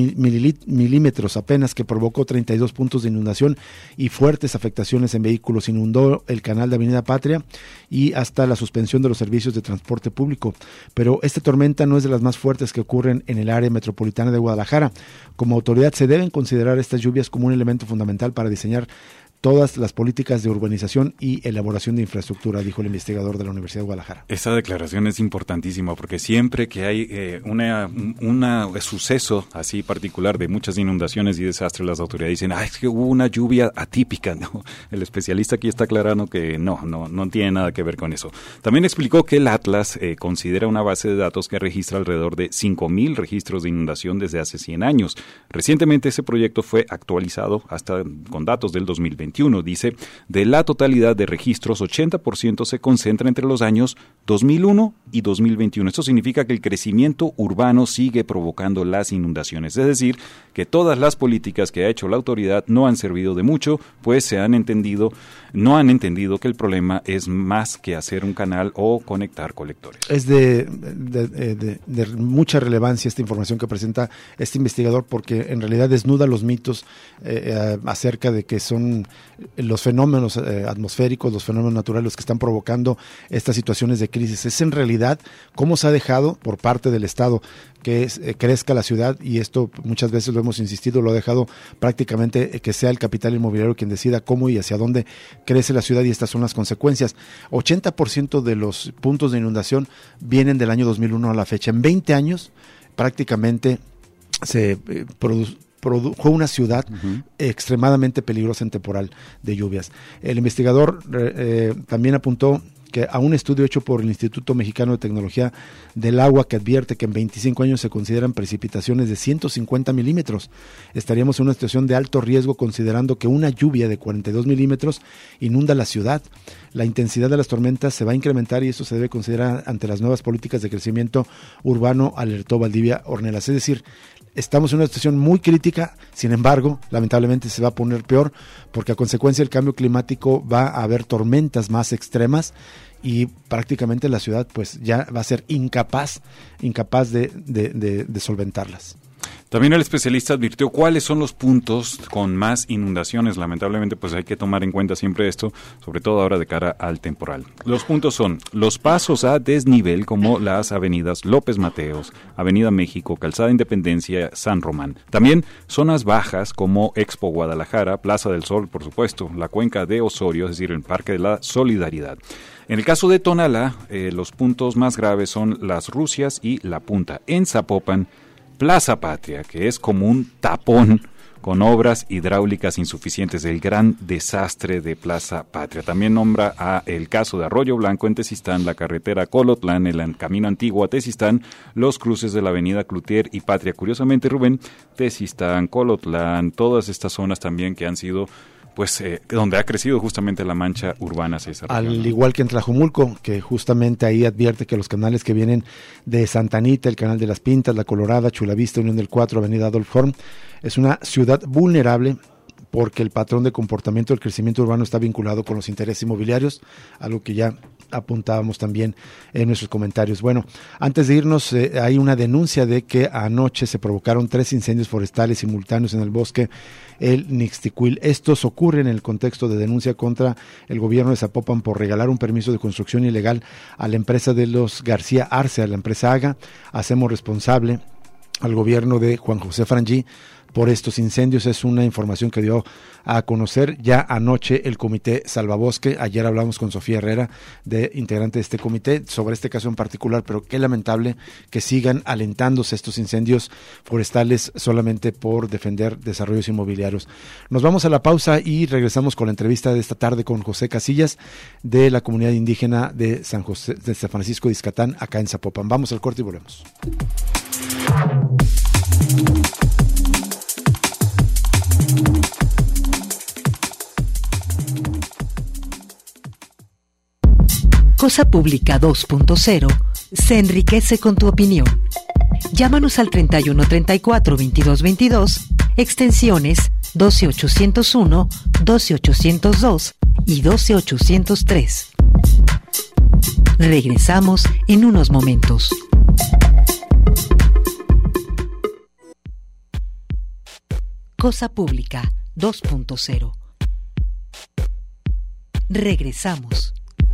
milímetros apenas, que provocó treinta y dos puntos de inundación y fuertes afectaciones en vehículos. Inundó el canal de Avenida Patria y hasta la suspensión de los servicios de transporte público. Pero esta tormenta no es de las más fuertes que ocurren en el área metropolitana de Guadalajara. Como autoridad se deben considerar estas lluvias como un elemento fundamental para diseñar todas las políticas de urbanización y elaboración de infraestructura, dijo el investigador de la Universidad de Guadalajara. Esta declaración es importantísima porque siempre que hay eh, una, una suceso así particular de muchas inundaciones y desastres, las autoridades dicen, ah, es que hubo una lluvia atípica. No, el especialista aquí está aclarando que no, no, no tiene nada que ver con eso. También explicó que el Atlas eh, considera una base de datos que registra alrededor de cinco mil registros de inundación desde hace cien años. Recientemente ese proyecto fue actualizado hasta con datos del dos mil veintiuno. Dice, de la totalidad de registros, ochenta por ciento se concentra entre los años dos mil uno y dos mil veintiuno. Esto significa que el crecimiento urbano sigue provocando las inundaciones. Es decir, que todas las políticas que ha hecho la autoridad no han servido de mucho, pues se han entendido, no han entendido que el problema es más que hacer un canal o conectar colectores. Es de, de, de, de mucha relevancia esta información que presenta este investigador, porque en realidad desnuda los mitos eh, acerca de que son los fenómenos eh, atmosféricos, los fenómenos naturales los que están provocando estas situaciones de crisis. Es en realidad cómo se ha dejado por parte del Estado que es, eh, crezca la ciudad, y esto muchas veces lo hemos insistido, lo ha dejado prácticamente eh, que sea el capital inmobiliario quien decida cómo y hacia dónde crece la ciudad, y estas son las consecuencias. ochenta por ciento de los puntos de inundación vienen del año dos mil uno a la fecha. En veinte años prácticamente se eh, produce produjo una ciudad uh-huh. extremadamente peligrosa en temporal de lluvias. El investigador eh, también apuntó que a un estudio hecho por el Instituto Mexicano de Tecnología del Agua, que advierte que en veinticinco años se consideran precipitaciones de ciento cincuenta milímetros. Estaríamos en una situación de alto riesgo considerando que una lluvia de cuarenta y dos milímetros inunda la ciudad. La intensidad de las tormentas se va a incrementar y eso se debe considerar ante las nuevas políticas de crecimiento urbano, alertó Valdivia Ornelas. Es decir, estamos en una situación muy crítica, sin embargo, lamentablemente se va a poner peor porque a consecuencia del cambio climático va a haber tormentas más extremas y prácticamente la ciudad pues ya va a ser incapaz, incapaz de, de, de, de solventarlas. También el especialista advirtió cuáles son los puntos con más inundaciones. Lamentablemente, pues hay que tomar en cuenta siempre esto, sobre todo ahora de cara al temporal. Los puntos son los pasos a desnivel, como las avenidas López Mateos, Avenida México, Calzada Independencia, San Román. También zonas bajas como Expo Guadalajara, Plaza del Sol, por supuesto, la cuenca de Osorio, es decir, el Parque de la Solidaridad. En el caso de Tonalá, eh, los puntos más graves son Las Rusias y La Punta. En Zapopan, Plaza Patria, que es como un tapón con obras hidráulicas insuficientes, el gran desastre de Plaza Patria. También nombra a el caso de Arroyo Blanco en Tezistán, la carretera Colotlán, el camino antiguo a Tezistán, los cruces de la avenida Cloutier y Patria. Curiosamente, Rubén, Tezistán, Colotlán, todas estas zonas también que han sido pues eh, donde ha crecido justamente la mancha urbana, César. Al igual que en Tlajomulco, que justamente ahí advierte que los canales que vienen de Santa Anita, el canal de las Pintas, La Colorada, Chulavista, Unión del cuatro, Avenida Adolf Horn, es una ciudad vulnerable porque el patrón de comportamiento del crecimiento urbano está vinculado con los intereses inmobiliarios, algo que ya apuntábamos también en nuestros comentarios. Bueno, antes de irnos, eh, hay una denuncia de que anoche se provocaron tres incendios forestales simultáneos en el bosque El Nixtiquil. Estos ocurren en el contexto de denuncia contra el gobierno de Zapopan por regalar un permiso de construcción ilegal a la empresa de los García Arce, a la empresa AGA. Hacemos responsable al gobierno de Juan José Frangí por estos incendios. Es una información que dio a conocer ya anoche el Comité Salvabosque. Ayer hablamos con Sofía Herrera, de integrante de este comité, sobre este caso en particular, pero qué lamentable que sigan alentándose estos incendios forestales solamente por defender desarrollos inmobiliarios. Nos vamos a la pausa y regresamos con la entrevista de esta tarde con José Casillas, de la comunidad indígena de San José, de San Francisco de Izcatán, acá en Zapopan. Vamos al corte y volvemos. Cosa Pública dos punto cero se enriquece con tu opinión. Llámanos al treinta y uno treinta y cuatro veintidós veintidós, extensiones doce ochocientos uno, doce ochocientos dos y doce ochocientos tres. Regresamos en unos momentos. Cosa Pública dos punto cero. Regresamos.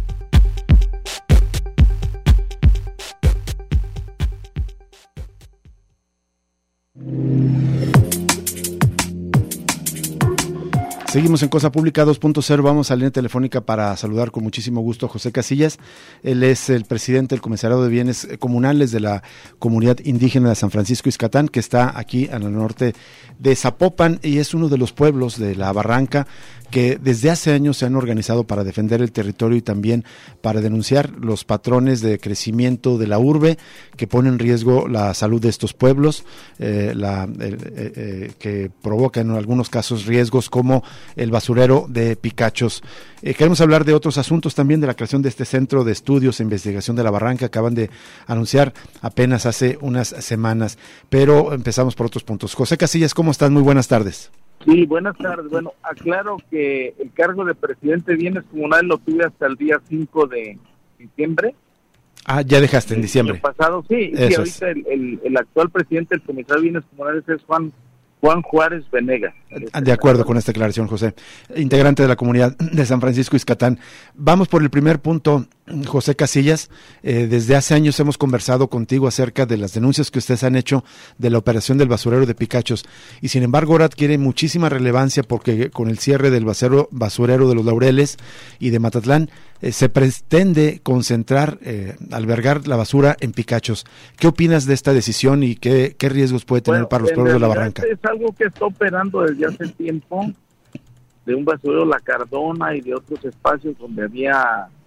Seguimos en Cosa Pública dos punto cero, vamos a la línea telefónica para saludar con muchísimo gusto a José Casillas. Él es el presidente del Comisariado de Bienes Comunales de la Comunidad Indígena de San Francisco Izcatán, que está aquí en el norte de Zapopan y es uno de los pueblos de la Barranca que desde hace años se han organizado para defender el territorio y también para denunciar los patrones de crecimiento de la urbe que ponen en riesgo la salud de estos pueblos, eh, la, eh, eh, que provocan en algunos casos riesgos como el basurero de Picachos. Eh, queremos hablar de otros asuntos también, de la creación de este Centro de Estudios e Investigación de la Barranca, acaban de anunciar apenas hace unas semanas, pero empezamos por otros puntos. José Casillas, ¿cómo estás? Muy buenas tardes. Sí, buenas tardes. Bueno, aclaro que el cargo de presidente de Bienes Comunales lo tuve hasta el día cinco de diciembre. Ah, ya dejaste en diciembre. El pasado, sí. Eso sí, ahorita el, el, el actual presidente del Comisariado de Bienes Comunales es Juan Juan Juárez Venegas. De acuerdo con esta aclaración, José. Integrante de la comunidad de San Francisco Izcatán. Vamos por el primer punto, José Casillas. Eh, desde hace años hemos conversado contigo acerca de las denuncias que ustedes han hecho de la operación del basurero de Picachos. Y sin embargo ahora adquiere muchísima relevancia porque con el cierre del basurero, basurero de los Laureles y de Matatlán, eh, se pretende concentrar, eh, albergar la basura en Picachos. ¿Qué opinas de esta decisión y qué, qué riesgos puede tener bueno, para los pueblos de la Barranca? Es algo que está operando desde hace tiempo, de un basurero La Cardona y de otros espacios donde había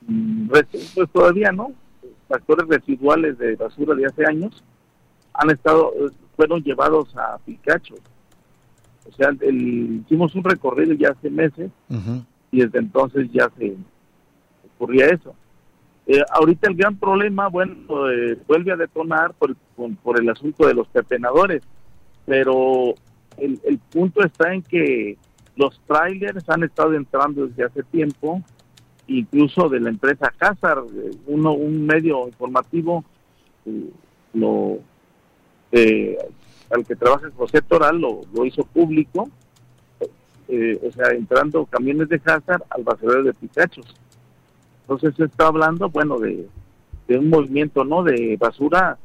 pues todavía no, factores residuales de basura de hace años han estado, fueron llevados a Picacho. O sea, el, hicimos un recorrido ya hace meses, uh-huh. y desde entonces ya se ocurría eso. Eh, ahorita el gran problema, bueno, eh, vuelve a detonar por, por, por el asunto de los pepenadores, pero el, el punto está en que los trailers han estado entrando desde hace tiempo, incluso de la empresa Cázar, uno un medio informativo, eh, lo eh, al que trabaja José Toral lo, lo hizo público, eh, o sea, entrando camiones de Cázar al basurero de Picachos. Entonces se está hablando, bueno, de, de un movimiento, ¿no?, de basura,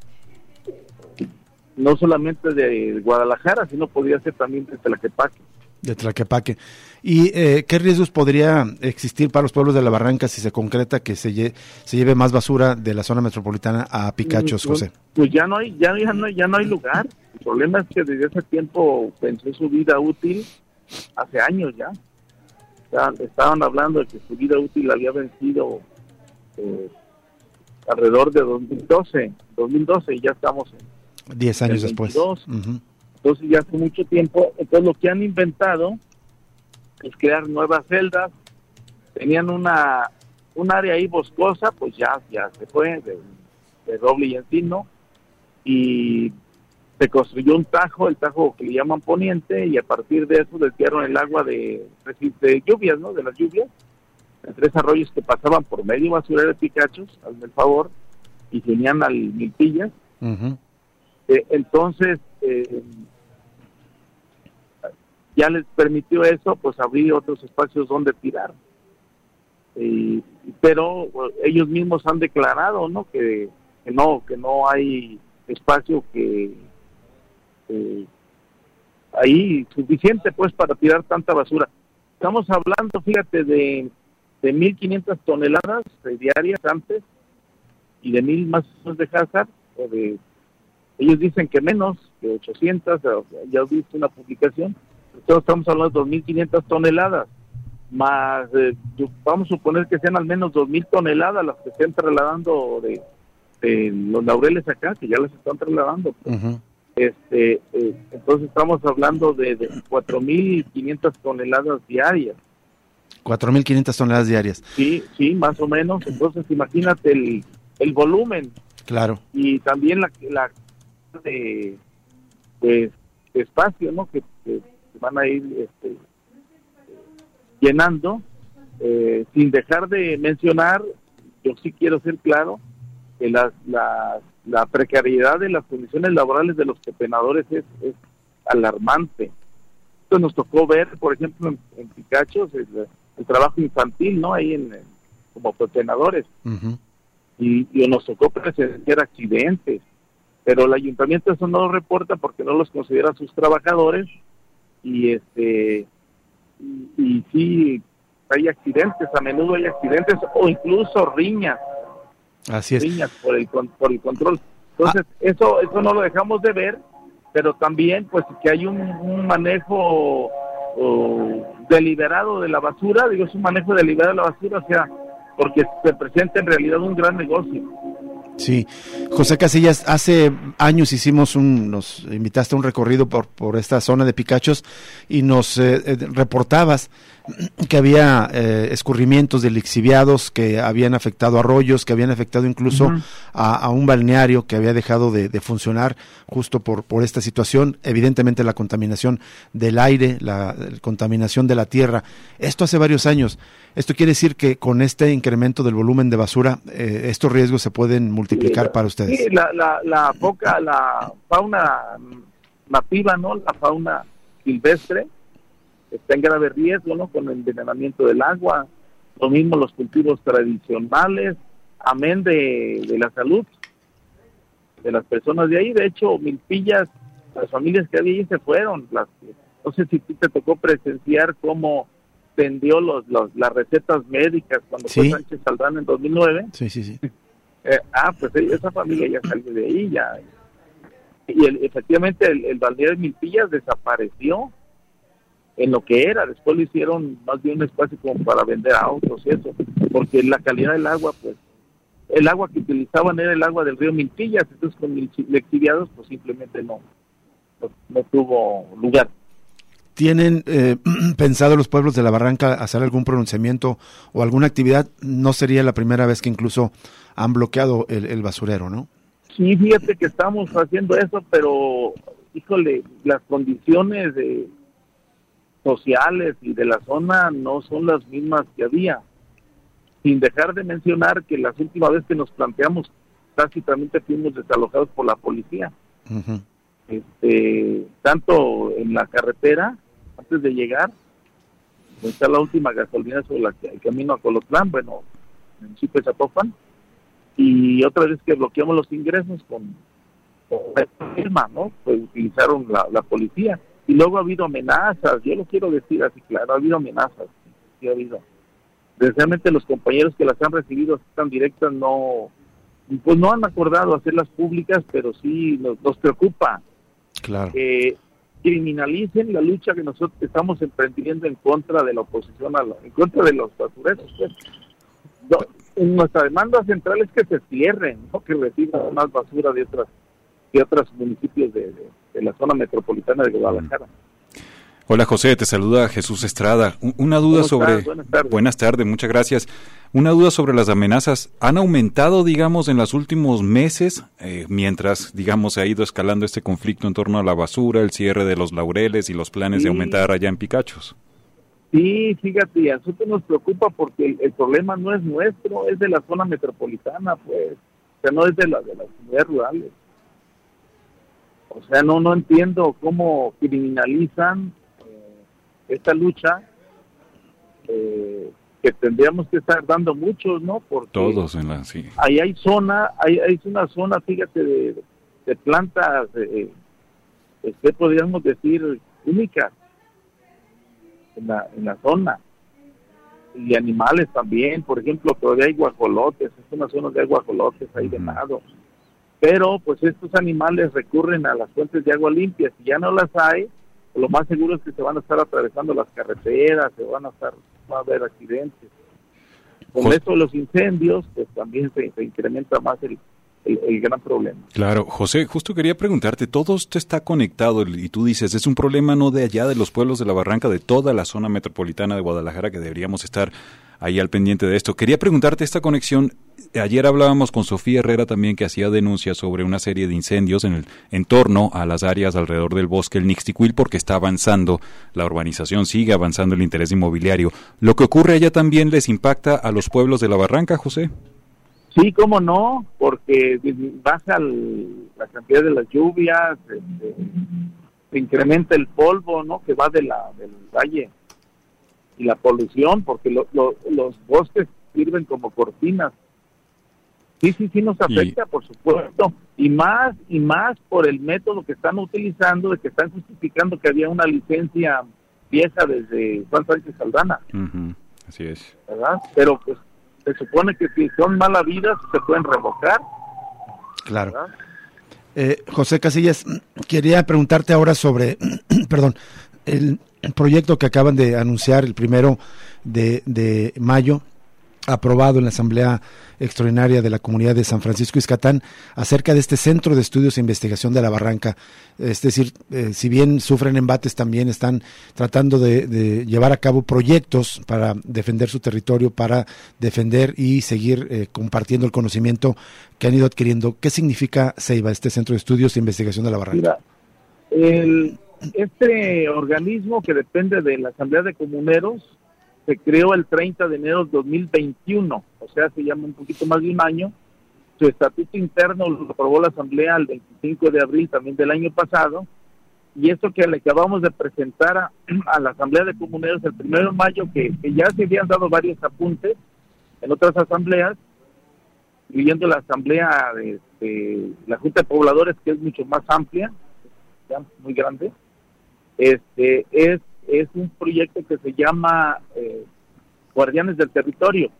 no solamente de Guadalajara, sino podría ser también de Tlaquepaque. De Tlaquepaque. ¿Y eh, qué riesgos podría existir para los pueblos de la Barranca si se concreta que se, lle- se lleve más basura de la zona metropolitana a Picachos, pues, José? Pues ya no hay, ya, ya no, ya no hay lugar. El problema es que desde hace tiempo pensó su vida útil, hace años ya. Ya estaban hablando de que su vida útil había vencido eh, alrededor de dos mil doce, dos mil doce, y ya estamos en diez años en después. Uh-huh. Entonces ya hace mucho tiempo. Entonces lo que han inventado es crear nuevas celdas. Tenían una un área ahí boscosa, pues ya ya se fue de, de roble y encino, y se construyó un tajo, el tajo que le llaman Poniente, y a partir de eso desviaron el agua de, de lluvias, ¿no?, de las lluvias, en tres arroyos que pasaban por medio basurero de Picachos, hazme el favor, y se unían al Milpillas. Uh-huh. Eh, entonces, eh, ya les permitió eso, pues abrir otros espacios donde tirar. Eh, pero bueno, ellos mismos han declarado, ¿no?, que, que no, que no hay espacio que eh, ahí suficiente, pues, para tirar tanta basura. Estamos hablando, fíjate, de de mil quinientas toneladas de diarias antes y de mil más de Cázar, o de ellos dicen que menos, que ochocientas, o sea, ya he visto una publicación. Entonces estamos hablando de dos mil quinientas toneladas, más, eh, vamos a suponer que sean al menos dos mil toneladas las que estén trasladando de, de los laureles acá, que ya las están trasladando. Pues. Uh-huh. Este, eh, entonces estamos hablando de, de cuatro mil quinientas toneladas diarias. cuatro mil quinientas toneladas diarias. Sí, sí, más o menos. Entonces imagínate el, el volumen. Claro. Y también la, la de, de, de espacio, ¿no?, que, que van a ir este, llenando, eh, sin dejar de mencionar, yo sí quiero ser claro, que la, la, la precariedad de las condiciones laborales de los pepenadores es, es alarmante. Entonces nos tocó ver, por ejemplo, en, en Picachos, el, el trabajo infantil, ¿no?, ahí en, en como pepenadores. Uh-huh. Y, y nos tocó presenciar accidentes, pero el ayuntamiento eso no lo reporta porque no los considera sus trabajadores, y este y, y sí hay accidentes, a menudo hay accidentes o incluso riñas. Así es. Riñas por el por el control. Entonces, ah. eso eso no lo dejamos de ver, pero también pues que hay un, un manejo oh, deliberado de la basura, digo, es un manejo deliberado de la basura, o sea, porque se presenta en realidad un gran negocio. Sí, José Casillas, hace años hicimos un, nos invitaste a un recorrido por, por esta zona de Picachos y nos eh, eh, reportabas que había eh, escurrimientos de lixiviados que habían afectado arroyos, que habían afectado incluso uh-huh. a, a un balneario que había dejado de, de funcionar justo por, por esta situación, evidentemente la contaminación del aire, la, la contaminación de la tierra. Esto hace varios años. Esto quiere decir que con este incremento del volumen de basura, eh, estos riesgos se pueden multiplicar sí, para ustedes. Sí, la, la, la poca, la fauna nativa, ¿no?, la fauna silvestre, está en grave riesgo, ¿no?, con el envenenamiento del agua, lo mismo los cultivos tradicionales, amén de, de la salud de las personas de ahí. De hecho, Milpillas, las familias que había ahí se fueron. Las, no sé si te tocó presenciar cómo vendió los, los las recetas médicas cuando ¿Sí? fue Sánchez Saldrán en dos mil nueve. Sí, sí, sí. Eh, ah, pues esa familia ya salió de ahí, ya. Y el, efectivamente el, el balneario de Milpillas desapareció. en lo que era. Después lo hicieron más bien un espacio como para vender autos y eso, porque la calidad del agua, pues, el agua que utilizaban era el agua del río Milpillas, entonces con lixiviados, pues simplemente no, no, no tuvo lugar. ¿Tienen eh, pensado los pueblos de la Barranca hacer algún pronunciamiento o alguna actividad? No sería la primera vez que incluso han bloqueado el, el basurero, ¿no? Sí, fíjate que estamos haciendo eso, pero, híjole, las condiciones de, sociales y de la zona no son las mismas que había. Sin dejar de mencionar que las últimas veces que nos planteamos, tácitamente fuimos desalojados por la policía. Uh-huh. Este, tanto en la carretera, antes de llegar, está la última gasolina sobre la que, el camino a Colotlán, bueno, en el municipio de Zapopan, y otra vez que bloqueamos los ingresos con, con esta firma, ¿no? Pues utilizaron la, la policía. Y luego ha habido amenazas, yo lo quiero decir así claro, ha habido amenazas, sí ha habido. Desgraciadamente los compañeros que las han recibido tan directas no, pues no han acordado hacerlas públicas, pero sí nos, nos preocupa. Claro. Que criminalicen la lucha que nosotros estamos emprendiendo en contra de la oposición, a la, en contra de los basureros. Pues. No, nuestra demanda central es que se cierren, no que reciban más basura de otras de otros municipios de, de, de la zona metropolitana de Guadalajara. Hola José, te saluda Jesús Estrada. Una duda sobre... Buenas tardes. Buenas tardes, muchas gracias. Una duda sobre las amenazas. ¿Han aumentado, digamos, en los últimos meses, eh, mientras, digamos, se ha ido escalando este conflicto en torno a la basura, el cierre de los laureles y los planes sí. de aumentar allá en Picachos? Sí, fíjate, y a nosotros nos preocupa porque el, el problema no es nuestro, es de la zona metropolitana, pues. O sea, no es de, la, de las comunidades rurales. O sea, no no entiendo cómo criminalizan eh, esta lucha eh, que tendríamos que estar dando muchos, ¿no? Porque todos en la sí. Ahí hay zona, hay, hay una zona, fíjate, de, de plantas, eh, este, podríamos decir, únicas en la, en la zona. Y animales también, por ejemplo, todavía hay guajolotes, es una zona de guajolotes, hay uh-huh. venado. Pero pues estos animales recurren a las fuentes de agua limpias, si ya no las hay, lo más seguro es que se van a estar atravesando las carreteras, se van a estar, va a haber accidentes. Con José, esto de los incendios, pues también se, se incrementa más el, el, el gran problema. Claro, José, justo quería preguntarte, todo esto está conectado y tú dices, es un problema no de allá de los pueblos de la Barranca, de toda la zona metropolitana de Guadalajara, que deberíamos estar ahí al pendiente de esto. Quería preguntarte esta conexión. Ayer hablábamos con Sofía Herrera también, que hacía denuncias sobre una serie de incendios en el en torno a las áreas alrededor del bosque el Nixtiquil, porque está avanzando la urbanización, sigue avanzando el interés inmobiliario. ¿Lo que ocurre allá también les impacta a los pueblos de la Barranca, José? Sí, cómo no, porque baja el, la cantidad de las lluvias, este, se incrementa el polvo, ¿no?, que va de la del valle, y la polución, porque lo, lo, los bosques sirven como cortinas. Sí, sí, sí nos afecta, y... por supuesto, y más y más por el método que están utilizando, de que están justificando que había una licencia vieja desde Juan Sánchez Saldana. Uh-huh. Así es. ¿Verdad? Pero pues se supone que si son malas vidas se pueden revocar. Claro. Eh, José Casillas, quería preguntarte ahora sobre, perdón, el, el proyecto que acaban de anunciar, el primero de, de mayo, aprobado en la Asamblea Extraordinaria de la Comunidad de San Francisco Ixcatán, acerca de este Centro de Estudios e Investigación de la Barranca. Es decir, eh, si bien sufren embates, también están tratando de, de llevar a cabo proyectos para defender su territorio, para defender y seguir eh, compartiendo el conocimiento que han ido adquiriendo. ¿Qué significa CEIBA, este Centro de Estudios e Investigación de la Barranca? Mira, el, este organismo que depende de la Asamblea de Comuneros se creó el treinta de enero de dos mil veintiuno, o sea, se llama un poquito más de un año. Su estatuto interno lo aprobó la Asamblea el veinticinco de abril también del año pasado, y esto que le acabamos de presentar a, a la Asamblea de Comuneros el primero de mayo, que, que ya se habían dado varios apuntes en otras asambleas, incluyendo la Asamblea de, de la Junta de Pobladores, que es mucho más amplia, ya muy grande. Este es es un proyecto que se llama eh, Guardianes del Territorio,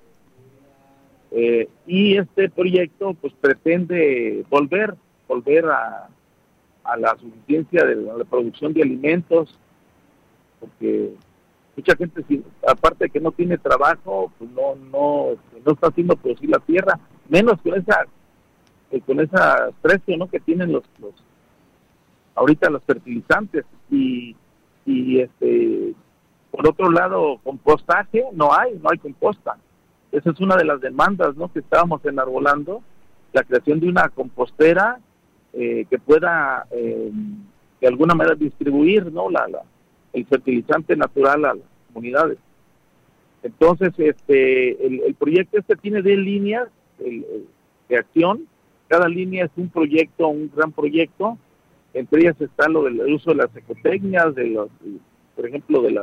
eh, y este proyecto pues pretende volver volver a, a la suficiencia de la, la producción de alimentos, porque mucha gente, si, aparte de que no tiene trabajo, pues no no no está haciendo producir la tierra, menos con esa eh, con esa precio, ¿no?, que tienen los, los ahorita los fertilizantes. Y y este por otro lado, compostaje no hay, no hay composta. Esa es una de las demandas, ¿no?, que estábamos enarbolando, la creación de una compostera eh, que pueda eh, de alguna manera distribuir, ¿no?, la, la el fertilizante natural a las comunidades. Entonces, este el, el proyecto este tiene diez líneas el, el, de acción. Cada línea es un proyecto, un gran proyecto. Entre ellas está lo del uso de las ecotecnias, de los, por ejemplo, de las,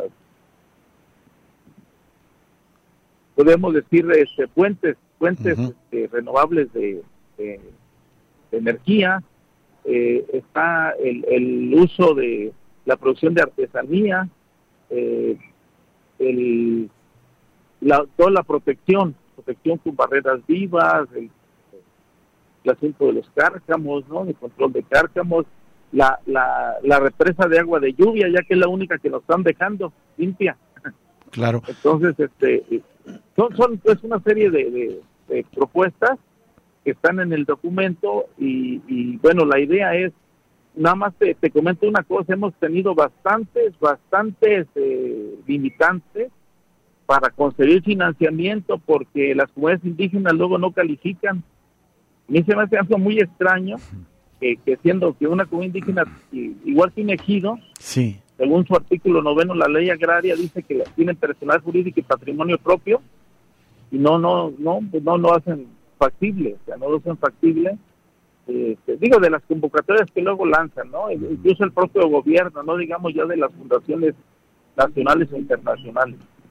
podemos decir, este, fuentes, fuentes uh-huh. este, renovables de, de, de energía. Eh, está el, el uso de la producción de artesanía, eh, el, la, toda la protección, protección con barreras vivas, el, el asunto de los cárcamos, ¿no?, el control de cárcamos, la, la, la represa de agua de lluvia, ya que es la única que nos están dejando limpia. Claro. Entonces, este, son, son pues una serie de, de, de propuestas que están en el documento y, y bueno, la idea es, nada más te, te comento una cosa, hemos tenido bastantes, bastantes eh, limitantes para conseguir financiamiento porque las comunidades indígenas luego no califican. A mí se me hace algo muy extraño que, que siendo que una comunidad indígena, igual que un ejido, sí, según su artículo noveno, la ley agraria dice que tienen personal jurídico y patrimonio propio y no, no, no, pues no lo hacen factible, o sea, no lo hacen factible. Este, digo, de las convocatorias que luego lanzan, ¿no? Incluso el propio gobierno, no digamos ya de las fundaciones nacionales e internacionales.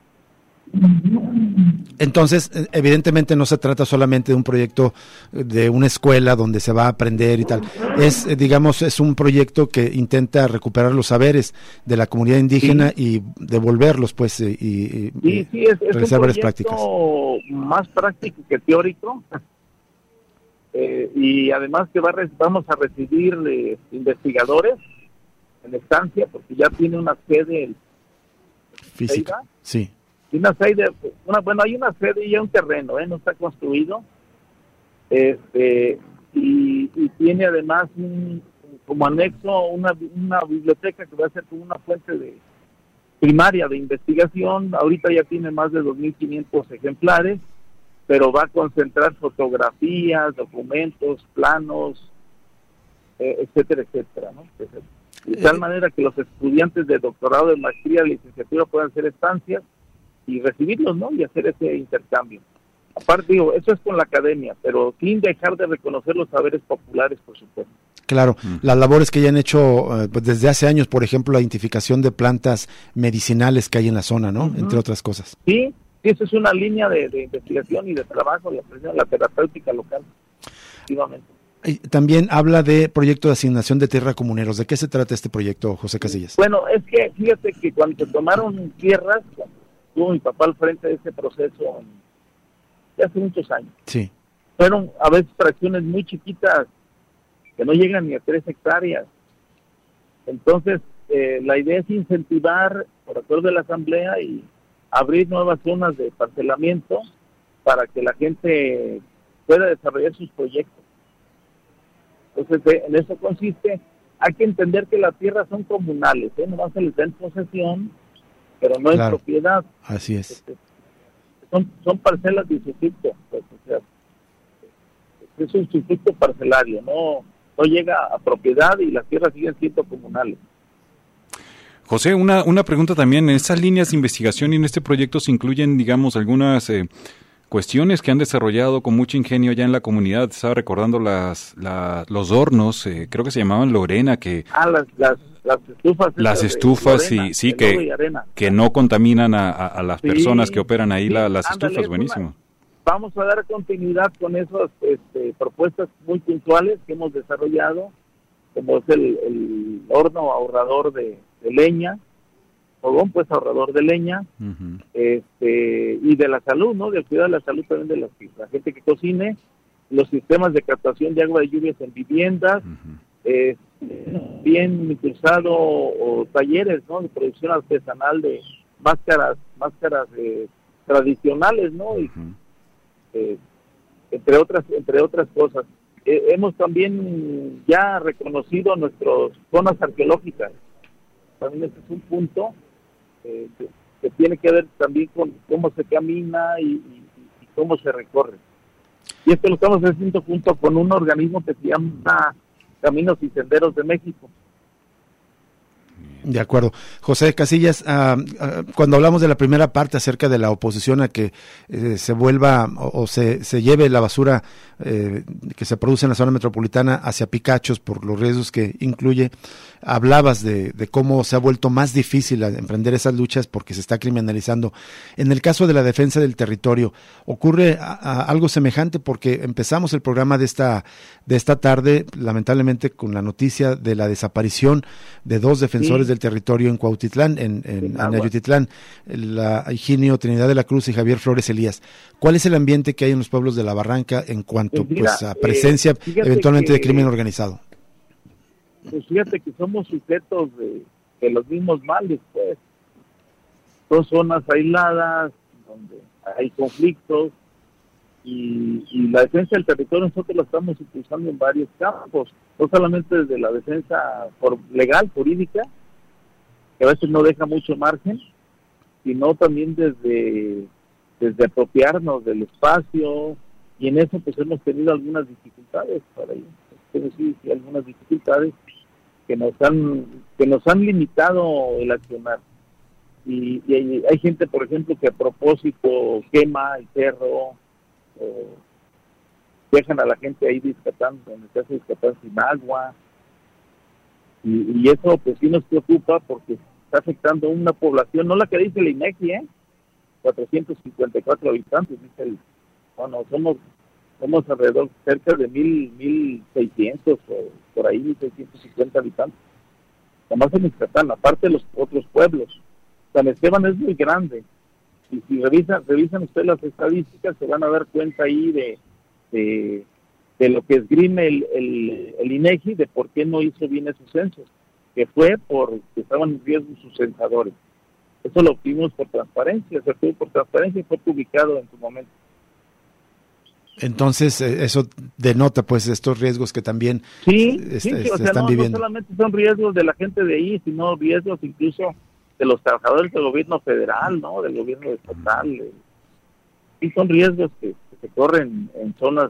Entonces, evidentemente no se trata solamente de un proyecto de una escuela donde se va a aprender y tal. Es, digamos, es un proyecto que intenta recuperar los saberes de la comunidad indígena sí. y devolverlos, pues, y, y sí, sí, es, es realizar un varias prácticas. Más práctico que teórico. Eh, y además que va a, vamos a recibir eh, investigadores en estancia, porque ya tiene una sede física, sí. Una sede, una, bueno, hay una sede y un terreno, ¿eh? No está construido. Este, y, y tiene además un, como anexo una, una biblioteca que va a ser como una fuente de primaria de investigación. Ahorita ya tiene más de dos mil quinientos ejemplares, pero va a concentrar fotografías, documentos, planos, eh, etcétera, etcétera, ¿no? De tal manera que los estudiantes de doctorado, de maestría, de licenciatura puedan hacer estancias y recibirlos, ¿no? Y hacer ese intercambio. Aparte, digo, eso es con la academia, pero sin dejar de reconocer los saberes populares, por supuesto. Claro, uh-huh. Las labores que ya han hecho eh, pues desde hace años, por ejemplo, la identificación de plantas medicinales que hay en la zona, ¿no? Uh-huh. Entre otras cosas. Sí, sí, eso es una línea de, de investigación y de trabajo, de la, la terapéutica local, efectivamente. También habla de proyecto de asignación de tierra a comuneros. ¿De qué se trata este proyecto, José Casillas? Bueno, es que fíjate que cuando se tomaron tierras, tuvo mi papá al frente de ese proceso ya hace muchos años. Sí. Fueron a veces fracciones muy chiquitas que no llegan ni a tres hectáreas. Entonces, eh, la idea es incentivar, por acuerdo de la asamblea, y abrir nuevas zonas de parcelamiento para que la gente pueda desarrollar sus proyectos. Entonces, en eso consiste. Hay que entender que las tierras son comunales, ¿eh? No se les da en posesión, pero no claro, es propiedad. Así es. Son, son parcelas de usufructo, pues, o sea, es un usufructo parcelario, no, no llega a propiedad y las tierras siguen siendo comunales. José, una, una pregunta también. En esas líneas de investigación y en este proyecto se incluyen, digamos, algunas eh, cuestiones que han desarrollado con mucho ingenio ya en la comunidad. Estaba recordando las, la, los hornos, eh, creo que se llamaban Lorena, que... Ah, las, las, las estufas. Las estufas, Lorena, y, sí, que, que no contaminan a, a, a las sí, personas que operan ahí, sí, la, las ándale, estufas, buenísimo. Una, vamos a dar continuidad con esas este, propuestas muy puntuales que hemos desarrollado, como es el, el horno ahorrador de, de leña, fogón pues ahorrador de leña, uh-huh. este y de la salud, ¿no? Del cuidado de la salud también de la, la gente que cocine, los sistemas de captación de agua de lluvias en viviendas, uh-huh. eh, bien impulsado o talleres, ¿no?, de producción artesanal de máscaras, máscaras eh, tradicionales, ¿no? Y, eh, entre otras, entre otras cosas. Eh, hemos también ya reconocido nuestras zonas arqueológicas. También ese es un punto eh, que, que tiene que ver también con cómo se camina y, y, y cómo se recorre. Y esto lo estamos haciendo junto con un organismo que se llama Caminos y Senderos de México. De acuerdo. José Casillas, uh, uh, cuando hablamos de la primera parte acerca de la oposición a que eh, se vuelva o, o se, se lleve la basura eh, que se produce en la zona metropolitana hacia Picachos por los riesgos que incluye, hablabas de, de cómo se ha vuelto más difícil emprender esas luchas porque se está criminalizando. En el caso de la defensa del territorio, ocurre a, a algo semejante porque empezamos el programa de esta, de esta tarde, lamentablemente, con la noticia de la desaparición de dos defensores sí. del territorio en Cuautitlán, en, en, en Ayutitlán, la Higinio Trinidad de la Cruz y Javier Flores Elías. ¿Cuál es el ambiente que hay en los pueblos de la Barranca en cuanto pues, mira, pues a presencia eh, eventualmente que, de crimen organizado? Pues fíjate que somos sujetos de, de los mismos males, pues. Son zonas aisladas, donde hay conflictos, y, y la defensa del territorio nosotros la estamos impulsando en varios campos, no solamente desde la defensa por, legal, jurídica, que a veces no deja mucho margen, sino también desde, desde apropiarnos del espacio, y en eso pues hemos tenido algunas dificultades para ello, es decir, sí, algunas dificultades que nos han que nos han limitado el accionar. Y, y hay, hay gente, por ejemplo, que a propósito quema el cerro, eh, dejan a la gente ahí Izcatán, donde se hace Izcatán sin agua, y, y eso pues sí nos preocupa porque está afectando a una población, no la que dice el INEGI, ¿eh? cuatrocientos cincuenta y cuatro habitantes, dice el, bueno, somos somos alrededor cerca de mil, mil seiscientos o por ahí, mil seiscientos cincuenta habitantes, además en Izcatán, aparte de los otros pueblos. San Esteban es muy grande, y si revisan, revisan ustedes las estadísticas, se van a dar cuenta ahí de, de, de lo que esgrime el, el, el INEGI, de por qué no hizo bien esos censos, que fue porque estaban en riesgo sus censadores. Eso lo obtuvimos por transparencia, se obtuvo por transparencia y fue publicado en su momento. Entonces, eso denota pues estos riesgos que también sí, est- sí, sí, o sea, están no, viviendo. No solamente son riesgos de la gente de ahí, sino riesgos incluso de los trabajadores del gobierno federal, ¿no? Del gobierno estatal. Eh. Sí, son riesgos que, que se corren en zonas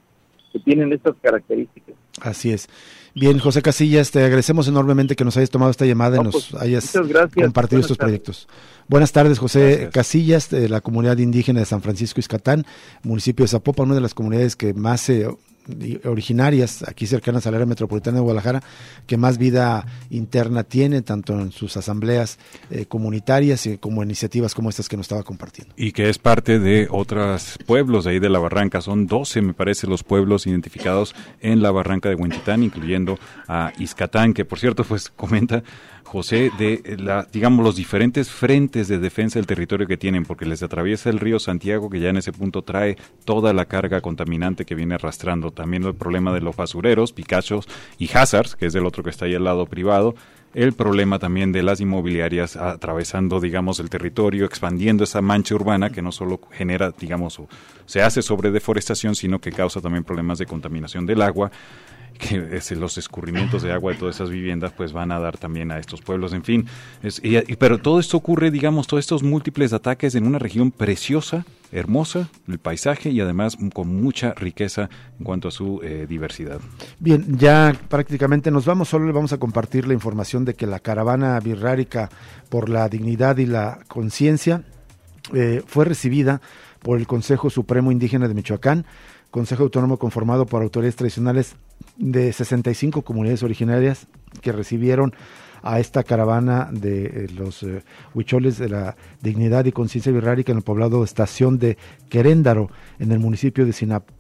que tienen estas características. Así es. Bien, José Casillas, te agradecemos enormemente que nos hayas tomado esta llamada no, y nos pues, hayas compartido Buenas estos tardes. proyectos. Buenas tardes, José Gracias. Casillas, de la comunidad indígena de San Francisco Izcatán, municipio de Zapopan, una de las comunidades que más se... Eh, originarias, aquí cercanas al área metropolitana de Guadalajara, que más vida interna tiene, tanto en sus asambleas eh, comunitarias y como iniciativas como estas que nos estaba compartiendo. Y que es parte de otros pueblos de ahí de la Barranca, son doce me parece los pueblos identificados en la Barranca de Huentitán, incluyendo a Izcatán, que por cierto pues comenta José, de la, digamos, los diferentes frentes de defensa del territorio que tienen, porque les atraviesa el río Santiago, que ya en ese punto trae toda la carga contaminante que viene arrastrando. También el problema de los basureros, Picachos y Hazards, que es el otro que está ahí al lado privado. El problema también de las inmobiliarias atravesando, digamos, el territorio, expandiendo esa mancha urbana que no solo genera, digamos, o se hace sobre deforestación, sino que causa también problemas de contaminación del agua, que es, los escurrimientos de agua de todas esas viviendas pues van a dar también a estos pueblos, en fin. Es, y, y, pero todo esto ocurre, digamos, todos estos múltiples ataques en una región preciosa, hermosa, el paisaje y además con mucha riqueza en cuanto a su eh, diversidad. Bien, ya prácticamente nos vamos, solo le vamos a compartir la información de que la caravana birrárica por la dignidad y la conciencia eh, fue recibida por el Consejo Supremo Indígena de Michoacán, Consejo Autónomo conformado por autoridades tradicionales de sesenta y cinco comunidades originarias que recibieron a esta caravana de eh, los eh, huicholes de la dignidad y conciencia birrárica en el poblado Estación de Queréndaro, en el municipio de Sinap,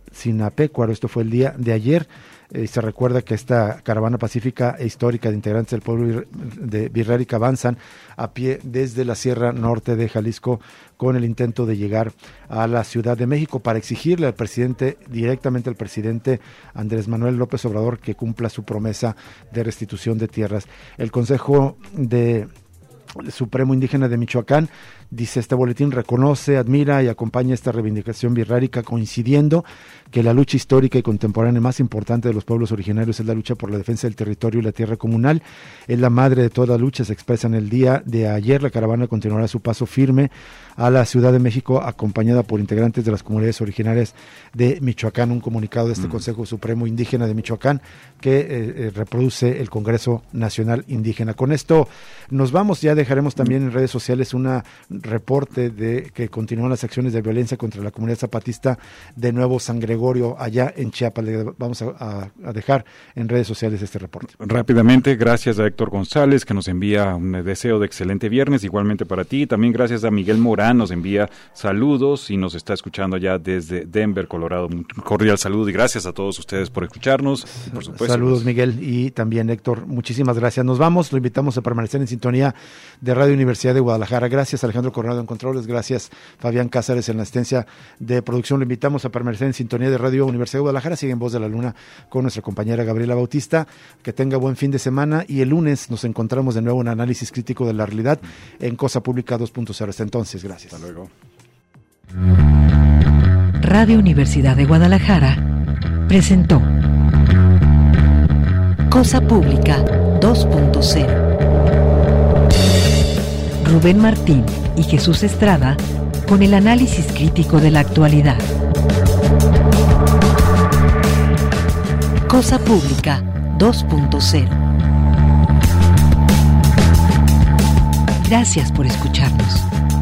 Sinapecuaro. Esto fue el día de ayer. Eh, se recuerda que esta caravana pacífica e histórica de integrantes del pueblo de Virrárica avanzan a pie desde la Sierra Norte de Jalisco con el intento de llegar a la Ciudad de México para exigirle al presidente, directamente al presidente Andrés Manuel López Obrador, que cumpla su promesa de restitución de tierras. El Consejo de Supremo Indígena de Michoacán, dice este boletín, reconoce, admira y acompaña esta reivindicación virrárica, coincidiendo que la lucha histórica y contemporánea más importante de los pueblos originarios es la lucha por la defensa del territorio y la tierra comunal. Es la madre de toda lucha, se expresa en el día de ayer. La caravana continuará su paso firme a la Ciudad de México, acompañada por integrantes de las comunidades originarias de Michoacán. Un comunicado de este mm. Consejo Supremo Indígena de Michoacán que eh, eh, reproduce el Congreso Nacional Indígena. Con esto nos vamos, ya dejaremos también en redes sociales una reporte de que continúan las acciones de violencia contra la comunidad zapatista de Nuevo San Gregorio, allá en Chiapas. Le vamos a, a, a dejar en redes sociales este reporte. Rápidamente, gracias a Héctor González, que nos envía un deseo de excelente viernes, igualmente para ti. También gracias a Miguel Morán, nos envía saludos y nos está escuchando allá desde Denver, Colorado. Un cordial saludo y gracias a todos ustedes por escucharnos. Por supuesto. Saludos, Miguel, y también Héctor, muchísimas gracias. Nos vamos, lo invitamos a permanecer en sintonía de Radio Universidad de Guadalajara. Gracias, Alejandro Coronado en controles, gracias, Fabián Cázares en la asistencia de producción. Lo invitamos a permanecer en sintonía de Radio Universidad de Guadalajara. Sigue en Voz de la Luna con nuestra compañera Gabriela Bautista. Que tenga buen fin de semana y el lunes nos encontramos de nuevo en Análisis Crítico de la Realidad en Cosa Pública dos punto cero. Hasta entonces, gracias. Hasta luego. Radio Universidad de Guadalajara presentó Cosa Pública dos punto cero. Rubén Martín y Jesús Estrada con el análisis crítico de la actualidad. Cosa Pública dos punto cero. Gracias por escucharnos.